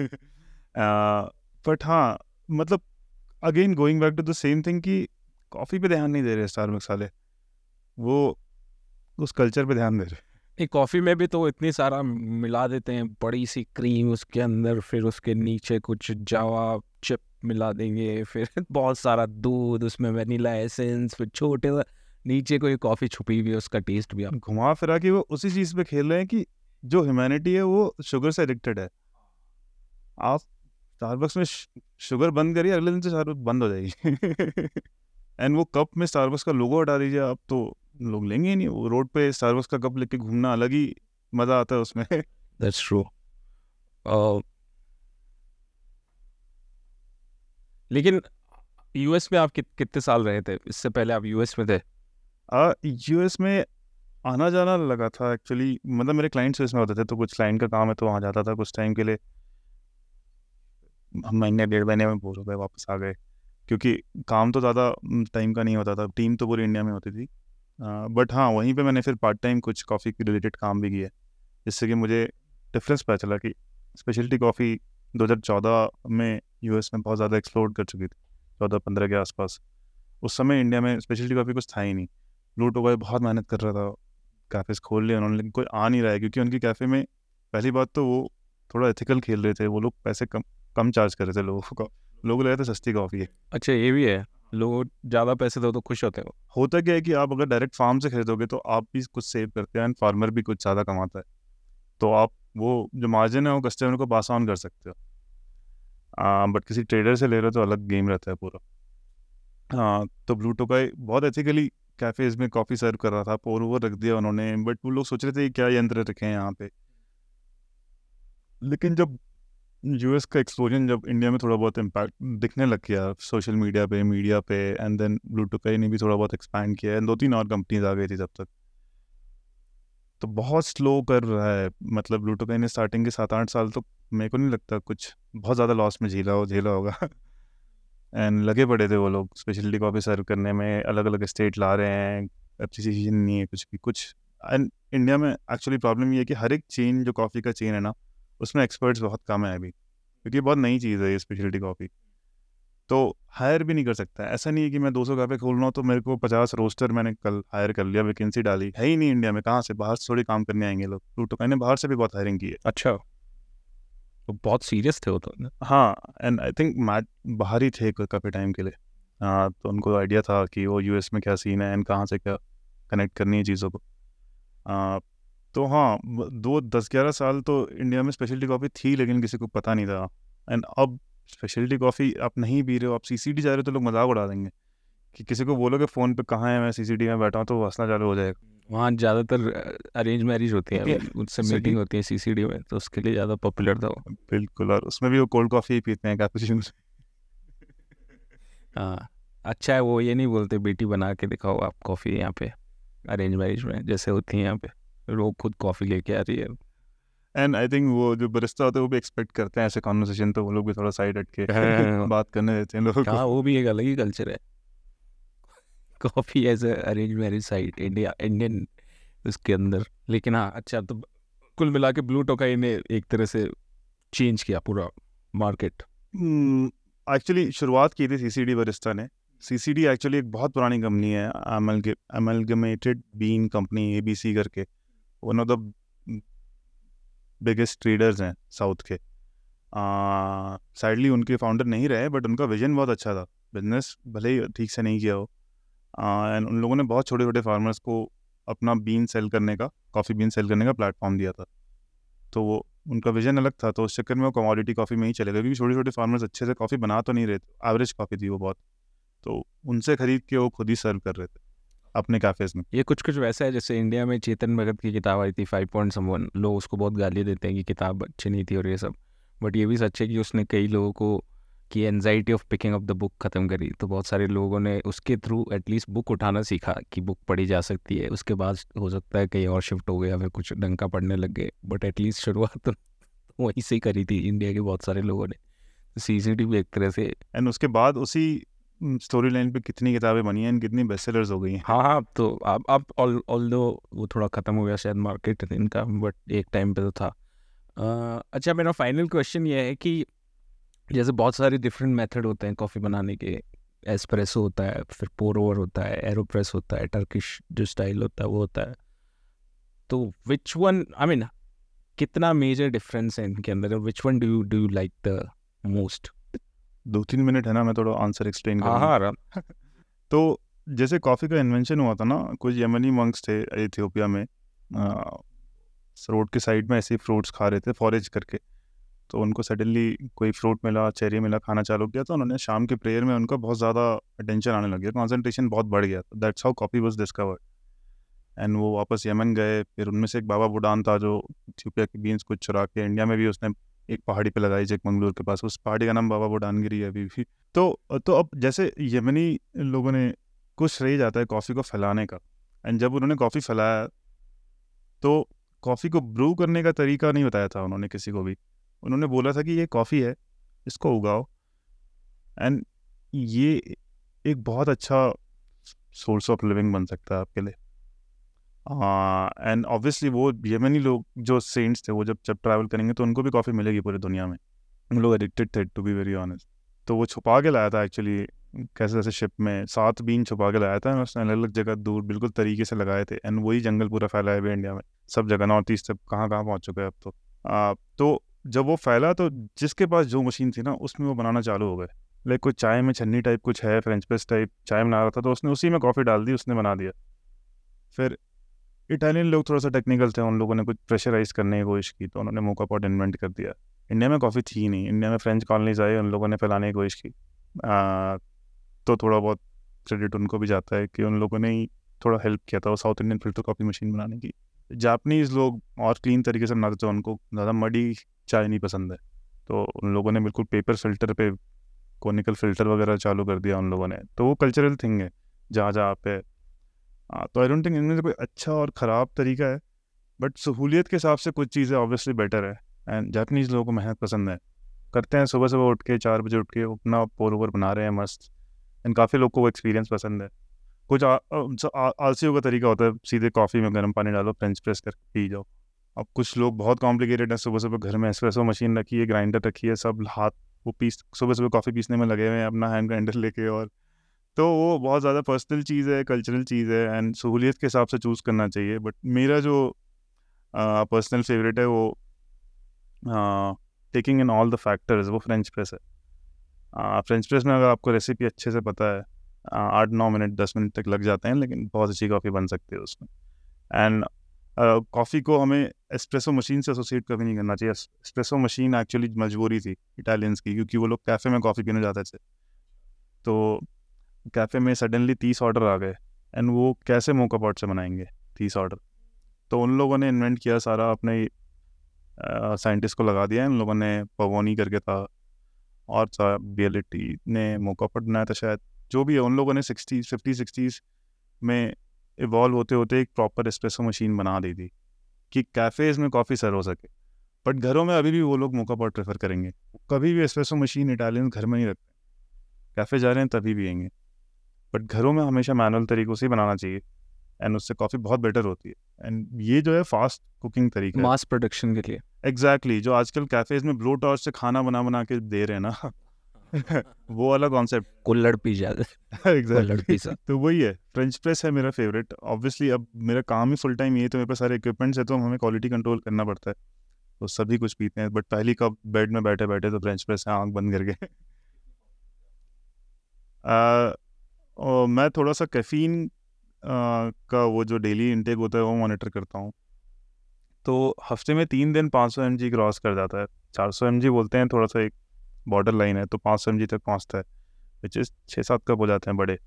बट हाँ, मतलब again going back to the same thing कि कॉफ़ी पे ध्यान नहीं दे रहे स्टारबक्स वाले, वो उस कल्चर पे ध्यान दे रहे। एक कॉफ़ी में भी तो इतनी सारा मिला देते हैं, बड़ी सी क्रीम उसके अंदर, फिर उसके नीचे कुछ जावा चिप मिला देंगे, फिर बहुत सारा दूध, उसमें वनीला एसेंस, फिर छोटे नीचे कोई कॉफ़ी छुपी हुई है उसका टेस्ट भी आप घुमा फिरा के वो उसी चीज़ पे खेल रहे हैं कि जो ह्यूमैनिटी है वो शुगर से एडिक्टेड है। आप स्टारबक्स में शुगर बंद करिए, अगले दिन से स्टारबक्स बंद हो जाएगी। एंड वो कप में स्टारबक्स का लोगो हटा दीजिए आप, तो लोग लेंगे ही नहीं। वो रोड पे स्टारबक्स का कप लेके घूमना अलग ही मज़ा आता है उसमें। That's true. लेकिन यूएस में आप कितने साल रहे थे? इससे पहले आप यूएस में थे? यूएस में आना जाना लगा था एक्चुअली, मतलब मेरे क्लाइंट्स यूएस में होते थे तो कुछ क्लाइंट का काम है तो वहाँ जाता था कुछ टाइम के लिए। हम महीने 1.5 महीने में बोर हो गए, वापस आ गए, क्योंकि काम तो ज़्यादा टाइम का नहीं होता था, टीम तो पूरी इंडिया में होती थी। बट हाँ, वहीं पे मैंने फिर पार्ट टाइम कुछ कॉफ़ी के रिलेटेड काम भी किया, जिससे कि मुझे डिफरेंस पता चला कि स्पेशलिटी कॉफ़ी 2014 में यूएस में बहुत ज़्यादा एक्सप्लोर कर चुकी थी, 14-15 के आसपास। उस समय इंडिया में स्पेशलिटी कॉफ़ी कुछ था ही नहीं। लूट हो गए, बहुत मेहनत कर रहा था, कैफ़ेज़ खोल लिए उन्होंने, लेकिन कोई आ नहीं रहा है क्योंकि उनकी कैफ़े में पहली बात तो वो थोड़ा एथिकल खेल रहे थे। वो लोग पैसे कम चार्ज कर रहे थे लोगों को, लोग लग रहे थे सस्ती कॉफ़ी है। अच्छा ये भी है, लोग ज़्यादा पैसे दो तो खुश होते हो। होता क्या है कि आप अगर डायरेक्ट फार्म से खरीदोगे तो आप भी कुछ सेव करते हैं एंड फार्मर भी कुछ ज़्यादा कमाता है, तो आप वो जो मार्जिन है वो कस्टमर को पास ऑन कर सकते हो। बट किसी ट्रेडर से ले रहे हो तो अलग गेम रहता है पूरा। हाँ, तो ब्लू टोकाई बहुत एथिकली कैफ़ेज़ में कॉफ़ी सर्व कर रहा था, पोर ओवर रख दिया उन्होंने, बट वो लोग सोच रहे थे क्या यंत्र रखे हैं यहाँ पे। लेकिन जब यूएस का एक्सप्लोजन, जब इंडिया में थोड़ा बहुत इम्पैक्ट दिखने लग गया सोशल मीडिया पे, मीडिया पे, एंड देन ब्लू टोकाई ने भी थोड़ा बहुत एक्सपैंड किया, एंड 2-3 और कंपनीज आ गई थी तब तक। तो बहुत स्लो कर रहा है, मतलब ब्लू टोकाई ने स्टार्टिंग के 7-8 साल तो मेरे को नहीं लगता कुछ बहुत ज़्यादा लॉस में झेला होगा। एंड लगे पड़े थे वो लोग स्पेशलिटी कॉफ़ी सर्व करने में, अलग अलग स्टेट ला रहे हैं, एप्रिसिएशन नहीं है कुछ भी कुछ। एंड इंडिया में एक्चुअली प्रॉब्लम ये है कि हर एक चेन जो कॉफ़ी का चेन है ना, उसमें एक्सपर्ट्स बहुत कम है अभी, क्योंकि ये बहुत नई चीज़ है ये स्पेशलिटी कॉफ़ी। तो हायर भी नहीं कर सकता है। ऐसा नहीं है कि मैं 200 काफ़े खोल रहा हूँ तो मेरे को 50 रोस्टर मैंने कल हायर कर लिया, वैकेंसी डाली है ही नहीं इंडिया में, कहाँ से बाहर से थोड़ी काम करने आएंगे लोग। ब्लू टोकाई ने बाहर से भी बहुत हायरिंग की है। अच्छा, तो बहुत सीरियस थे वो तो ना? हाँ, एंड आई थिंक मैट बाहर ही थे काफ़ी टाइम के लिए। हाँ, तो उनको आइडिया था कि वो यूएस में क्या सीन है एंड कहाँ से क्या कनेक्ट करनी है चीज़ों को। तो हाँ, 10-11 साल तो इंडिया में स्पेशलिटी कॉफ़ी थी, लेकिन किसी को पता नहीं था। एंड अब स्पेशलिटी कॉफ़ी आप नहीं पी रहे हो, आप सीसीडी जा रहे हो, तो लोग मजाक उड़ा देंगे कि किसी को बोलोगे फ़ोन पे कहाँ है, मैं सीसीडी में बैठा हूँ, तो वो हंसना चालू हो जाएगा। वहाँ ज़्यादातर अरेंज मैरिज होती है, उनसे सही। मीटिंग होती है सीसीडी में, तो उसके लिए ज़्यादा पॉपुलर था वो। बिल्कुल, और उसमें भी वो कोल्ड कॉफ़ी ही पीते हैं, कैपुचिनो से। हाँ, अच्छा है वो ये नहीं बोलते बेटी बना के दिखाओ आप कॉफ़ी यहाँ पे अरेंज मैरिज में, जैसे होती है यहाँ पे लोग खुद कॉफ़ी लेके आ रही है। एंड आई थिंक वो जो बरिस्ता होते हैं वो भी एक्सपेक्ट करते हैं ऐसे कॉन्वर्सेशन, तो वो लोग भी थोड़ा साइड हट के बात करने देते हैं लोगों हाँ, को। वो भी एक अलग ही कल्चर है, coffee as a arrange marriage site Indian उसके अंदर। लेकिन हाँ, अच्छा, तो कुल मिला के ब्लू टोकाई ने एक तरह से चेंज किया पूरा मार्केट। एक्चुअली शुरुआत की थी सीसीडी बरिस्ता ने। सीसीडी एक्चुअली एक बहुत पुरानी कंपनी है, अमलगमेटेड बीन कंपनी, एबीसी करके, one of the biggest traders हैं साउथ के। सैडली उनके फाउंडर नहीं रहे, बट उनका विजन बहुत अच्छा था, बिजनेस भले ही ठीक से नहीं किया हो। एंड उन लोगों ने बहुत छोटे छोटे फार्मर्स को अपना बीन सेल करने का, कॉफ़ी बीन सेल करने का प्लेटफॉर्म दिया था। तो वो उनका विजन अलग था, तो उस चक्कर में वो कमोडिटी कॉफ़ी में ही चले गए, क्योंकि छोटे छोटे फार्मर्स अच्छे से कॉफ़ी बना तो नहीं रहे थे, एवरेज कॉफ़ी थी वो बहुत, तो उनसे ख़रीद के वो खुद ही सर्व कर रहे थे अपने कैफ़ेज़ में। ये कुछ कुछ वैसा है जैसे इंडिया में चेतन भगत की किताब आई थी 5.1, लोग उसको बहुत गाली देते हैं कि किताब अच्छी नहीं थी और ये सब, बट ये भी सच है कि उसने कई लोगों को की anxiety of picking up the book ख़त्म करी। तो बहुत सारे लोगों ने उसके थ्रू एटलीस्ट बुक उठाना सीखा कि बुक पढ़ी जा सकती है। उसके बाद हो सकता है कहीं और शिफ्ट हो गया, फिर कुछ डंका पढ़ने लग गए, बट एटलीस्ट शुरुआत तो वहीं से ही करी थी इंडिया के बहुत सारे लोगों ने। सीसीडी भी एक तरह से। एंड उसके बाद उसी स्टोरी लाइन पे कितनी किताबें बनी हैं, कितनी बेस्ट सेलर्स हो गई हैं। हाँ हाँ, तो अब ऑल्दो वो थोड़ा ख़त्म हो गया शायद मार्केट इनका, बट एक टाइम पे तो था। अच्छा, मेरा फाइनल क्वेश्चन ये है कि जैसे बहुत सारे डिफरेंट मेथड होते हैं कॉफ़ी बनाने के, एस्प्रेसो होता है, फिर पोर ओवर होता है, एरोप्रेस होता है, टर्किश जो स्टाइल होता है वो होता है, तो विच वन, आई मीन, कितना मेजर डिफरेंस है इनके अंदर, which one do you like the most? 2-3 minute है ना, मैं थोड़ा आंसर एक्सप्लेन हाँ करूँगा। हाँ, आराम। तो जैसे कॉफ़ी का इन्वेंशन हुआ था ना, कुछ यमनी मंक्स थे इथियोपिया में, रोड के साइड में ऐसे ही फ्रूट्स खा रहे थे फॉरेज करके, तो उनको सडनली कोई फ्रूट मिला, चेरी मिला, खाना चालू किया, तो उन्होंने शाम के प्रेयर में उनका बहुत ज़्यादा अटेंशन आने लग गया, कॉन्सेंट्रेशन बहुत बढ़ गया, that's how coffee was discovered. And वो वापस यमन गए, फिर उनमें से एक बाबा बुडान था जो इथियोपिया की बीन्स कुछ चुरा के इंडिया में भी उसने एक पहाड़ी पे लगाई, चिकमंगलूर के पास, उस पहाड़ी का नाम बाबा बुडानगिरी है अभी भी। तो अब जैसे यमनी लोगों ने कुछ रह जाता है कॉफ़ी को फैलाने का, एंड जब उन्होंने कॉफ़ी फैलाया तो कॉफ़ी को ब्रू करने का तरीका नहीं बताया था उन्होंने किसी को भी। उन्होंने बोला था कि ये कॉफ़ी है, इसको उगाओ, एंड ये एक बहुत अच्छा सोर्स ऑफ लिविंग बन सकता है आपके लिए। एंड ऑब्वियसली वो यमनी लोग जो सेंट्स थे, वो जब ट्रैवल करेंगे तो उनको भी कॉफ़ी मिलेगी पूरी दुनिया में, उन लोग एडिक्टेड थे टू बी वेरी ऑनेस्ट। तो वो छुपा के लाया था एक्चुअली, कैसे कैसे शिप में 7 बीन छुपा के लाया था, उसने अलग अलग जगह दूर बिल्कुल तरीके से लगाए थे, एंड वही जंगल पूरा फैला है अभी इंडिया में, सब जगह नॉर्थ ईस्ट तक कहाँ कहाँ पहुँच चुका है अब तो। तो जब वो फैला तो जिसके पास जो मशीन थी ना, उसमें वो बनाना चालू हो गए। लाइक कोई चाय में छन्नी टाइप कुछ है, फ्रेंच प्रेस टाइप चाय बना रहा था, तो उसने उसी में कॉफ़ी डाल दी, उसने बना दिया। फिर इटालियन लोग थोड़ा सा टेक्निकल थे, उन लोगों ने कुछ प्रेशराइज करने की कोशिश की, तो उन्होंने मोका पॉट इन्वेंट कर दिया। इंडिया में कॉफ़ी थी नहीं, इंडिया में फ्रेंच कॉलोनीज आए, उन लोगों ने फैलाने की कोशिश की। तो थोड़ा बहुत क्रेडिट उनको भी जाता है कि उन लोगों ने ही थोड़ा हेल्प किया था वो south Indian filter coffee machine बनाने की। जापानीज़ लोग और क्लीन तरीके से बनाते थे, उनको ज़्यादा मडी चाय नहीं पसंद है, तो उन लोगों ने बिल्कुल पेपर फिल्टर पे कोनिकल फिल्टर वगैरह चालू कर दिया उन लोगों ने। तो वो कल्चरल थिंग है जहाँ जहाँ पे। तो आई डोंट थिंक इनमें से कोई अच्छा और ख़राब तरीका है, बट सहूलियत के हिसाब से कुछ चीज़ें ऑब्वियसली बेटर है। एंड जापानीज़ लोगों को मेहनत पसंद है, करते हैं सुबह सुबह उठ के 4 बजे उठ के अपना पोर ओवर बना रहे हैं मस्त। एंड काफ़ी लोग को वो एक्सपीरियंस पसंद है। कुछ आलसियों का तरीका होता है, सीधे कॉफ़ी में गर्म पानी डालो, फ्रेंच प्रेस करके पी जाओ। अब कुछ लोग बहुत कॉम्प्लिकेटेड है, सुबह सुबह घर में एस्प्रेसो मशीन रखी है, ग्राइंडर रखी है, सब हाथ वो पीस सुबह सुबह कॉफ़ी पीसने में लगे हुए हैं अपना हैंड ग्राइंडर लेके। और तो वो बहुत ज़्यादा पर्सनल चीज़ है, कल्चरल चीज़ है, एंड सहूलियत के हिसाब से चूज़ करना चाहिए। बट मेरा जो पर्सनल फेवरेट है वो taking in all the factors, वो फ्रेंच प्रेस है। फ्रेंच प्रेस में अगर आपको रेसिपी अच्छे से पता है, 8-9 मिनट 10 मिनट तक लग जाते हैं, लेकिन बहुत अच्छी कॉफ़ी बन सकती है उसमें। एंड कॉफ़ी को हमें एस्प्रेसो मशीन से एसोसिएट कभी नहीं करना चाहिए। एस्प्रेसो मशीन एक्चुअली मजबूरी थी इटालियंस की, क्योंकि वो लोग कैफ़े में कॉफ़ी पीने जाते थे, तो कैफ़े में सडनली 30 ऑर्डर आ गए, एंड वो कैसे मोका पॉट से बनाएंगे 30 ऑर्डर। तो उन लोगों ने इन्वेंट किया सारा, अपने साइंटिस्ट को लगा दिया। इन लोगों ने पवोनी करके था, और BLT ने मोका पॉट बनाया था शायद, जो भी है। उन लोगों ने 50-60s में इवॉल्व होते होते एक प्रॉपर एस्प्रेसो मशीन बना दी थी कि कैफ़ेज़ में कॉफ़ी सर्व हो सके। बट घरों में अभी भी वो लोग मोका पॉट प्रेफर करेंगे, कभी भी एस्प्रेसो मशीन इटालियन घर में नहीं रखते। कैफ़े जा रहे हैं तभी पिएंगे, बट घरों में हमेशा मैनुअल तरीक़ों से ही बनाना चाहिए, एंड उससे कॉफ़ी बहुत बेटर होती है। एंड ये जो है फास्ट कुकिंग तरीका है मास प्रोडक्शन के लिए। एग्जैक्टली, जो आजकल कैफ़ेज़ में ब्लो टॉर्च से खाना बना बना के दे रहे हैं ना वो वाला कॉन्सेप्ट। कुल्हड़ पी जाते कुल्हड़ एग्जैक्टली पिज़्ज़ा। तो वही है, फ्रेंच प्रेस है मेरा फेवरेट। ऑब्वियसली अब मेरा काम ही फुल टाइम ये है, तो मेरे पास सारे इक्विपमेंट्स है, तो हमें क्वालिटी कंट्रोल करना पड़ता है, तो सभी कुछ पीते हैं। बट पहली कप बेड में बैठे बैठे तो फ्रेंच प्रेस है, आँख बंद करके। और मैं थोड़ा सा कैफ़ीन का वो जो डेली इंटेक होता है वो मॉनिटर करता हूँ। तो हफ्ते में 3 दिन 500 mg क्रॉस कर जाता है। 400 mg बोलते हैं, थोड़ा सा एक बॉर्डर लाइन है, तो 500 mg तक पहुँचता है, विच इज़ 6-7 कप हो जाते हैं बड़े।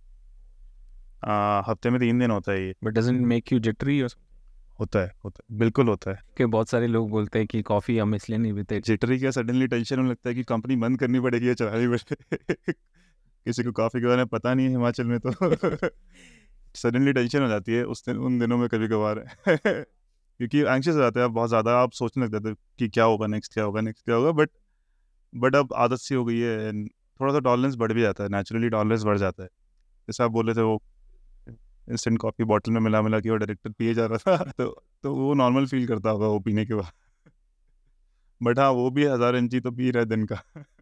हफ्ते में 3 दिन होता है ये। But doesn't make you jittery? होता है, बिल्कुल होता है। कि बहुत सारे लोग बोलते हैं कि कॉफ़ी हम इसलिए नहीं पीते। जिटरी क्या, सडनली टेंशन होने लगता है कि कंपनी बंद करनी पड़ेगी या चलानी पड़ेगी। किसी को कॉफ़ी के बारे में पता नहीं है हिमाचल में, तो सडनली टेंशन हो जाती है उन दिनों में कभी कभार। क्योंकि एंग्शियस हो जाते हैं आप बहुत ज़्यादा, आप सोचने लग जाते हैं कि क्या होगा नेक्स्ट, क्या होगा नेक्स्ट, क्या होगा। बट अब आदत सी हो गई है, एंड थोड़ा सा टॉलरेंस बढ़ भी जाता है, नेचुरली टॉलरेंस बढ़ जाता है। जैसे आप बोले थे वो इंस्टेंट कॉफ़ी बॉटल में मिला मिला के वो डायरेक्टर पिए जा रहा था, तो वो नॉर्मल फील करता होगा वो पीने के बाद। बट हाँ, वो भी 1000 mg तो पी रहा है दिन का।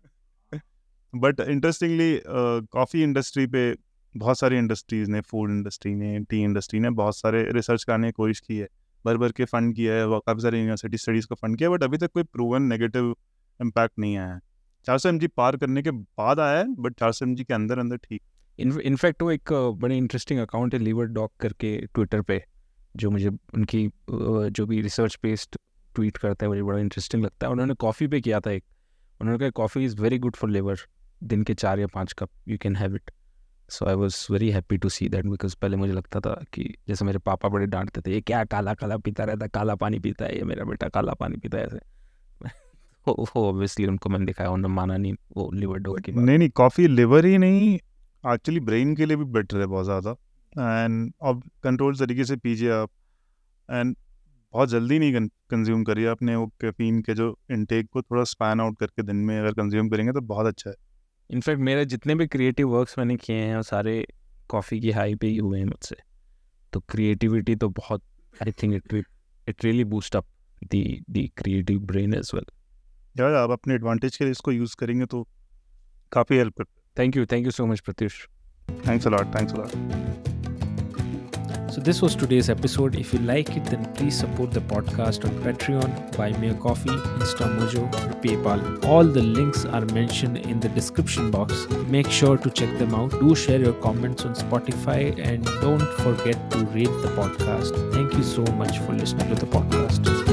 बट इंटरेस्टिंगली कॉफ़ी इंडस्ट्री पे बहुत सारी इंडस्ट्रीज़ ने, फूड इंडस्ट्री ने, टी इंडस्ट्री ने बहुत सारे रिसर्च करने की कोशिश की है, भर के फंड किया है, काफ़ी सारी यूनिवर्सिटी स्टडीज़ को फंड किया, बट अभी तक कोई प्रूवन नेगेटिव इम्पैक्ट नहीं आया है। 400 mg पार करने के बाद आया है, बट 400 mg के अंदर ठीक। इनफैक्ट वो एक बड़े इंटरेस्टिंग अकाउंट है लीवर डॉग करके ट्विटर पे, जो मुझे उनकी जो भी रिसर्च बेस्ड ट्वीट करता है मुझे बड़ा इंटरेस्टिंग लगता है। उन्होंने कॉफ़ी पे किया था एक, उन्होंने कहा coffee is very good for liver, दिन के 4 या 5 cup you can have it. So I was very happy to see that, because पहले मुझे लगता था कि जैसे मेरे पापा बड़े डांटते थे, ये क्या काला काला पीता रहता है, काला पानी पीता है, ये मेरा बेटा काला पानी पीता है ऐसे। वो ऑब्वियसली उनको मैंने दिखाया, उन्होंने माना नहीं वो लिवर डॉग की बात। नहीं, कॉफ़ी लिवर ही नहीं, एक्चुअली ब्रेन के लिए भी बेटर है बहुत ज़्यादा। एंड अब कंट्रोल तरीके से पीजिए आप, एंड बहुत जल्दी नहीं कंज्यूम करिए अपने वो कैफीन के जो इनटेक को, थोड़ा स्पैन आउट करके दिन में अगर कंज्यूम करेंगे तो बहुत अच्छा है। इनफैक्ट मेरे जितने भी क्रिएटिव वर्क्स मैंने किए हैं वो सारे कॉफ़ी की हाई पे ही हुए हैं मुझसे, तो क्रिएटिविटी तो बहुत, I think it really boost up the creative brain as well. यार आप अपने एडवांटेज के लिए इसको यूज़ करेंगे तो काफ़ी हेल्प करता है। Thank you so much Pratyush. Thanks a lot. So this was today's episode. If you like it, then please support the podcast on Patreon, Buy Me a Coffee, InstaMojo, or PayPal. All the links are mentioned in the description box. Make sure to check them out. Do share your comments on Spotify and don't forget to rate the podcast. Thank you so much for listening to the podcast.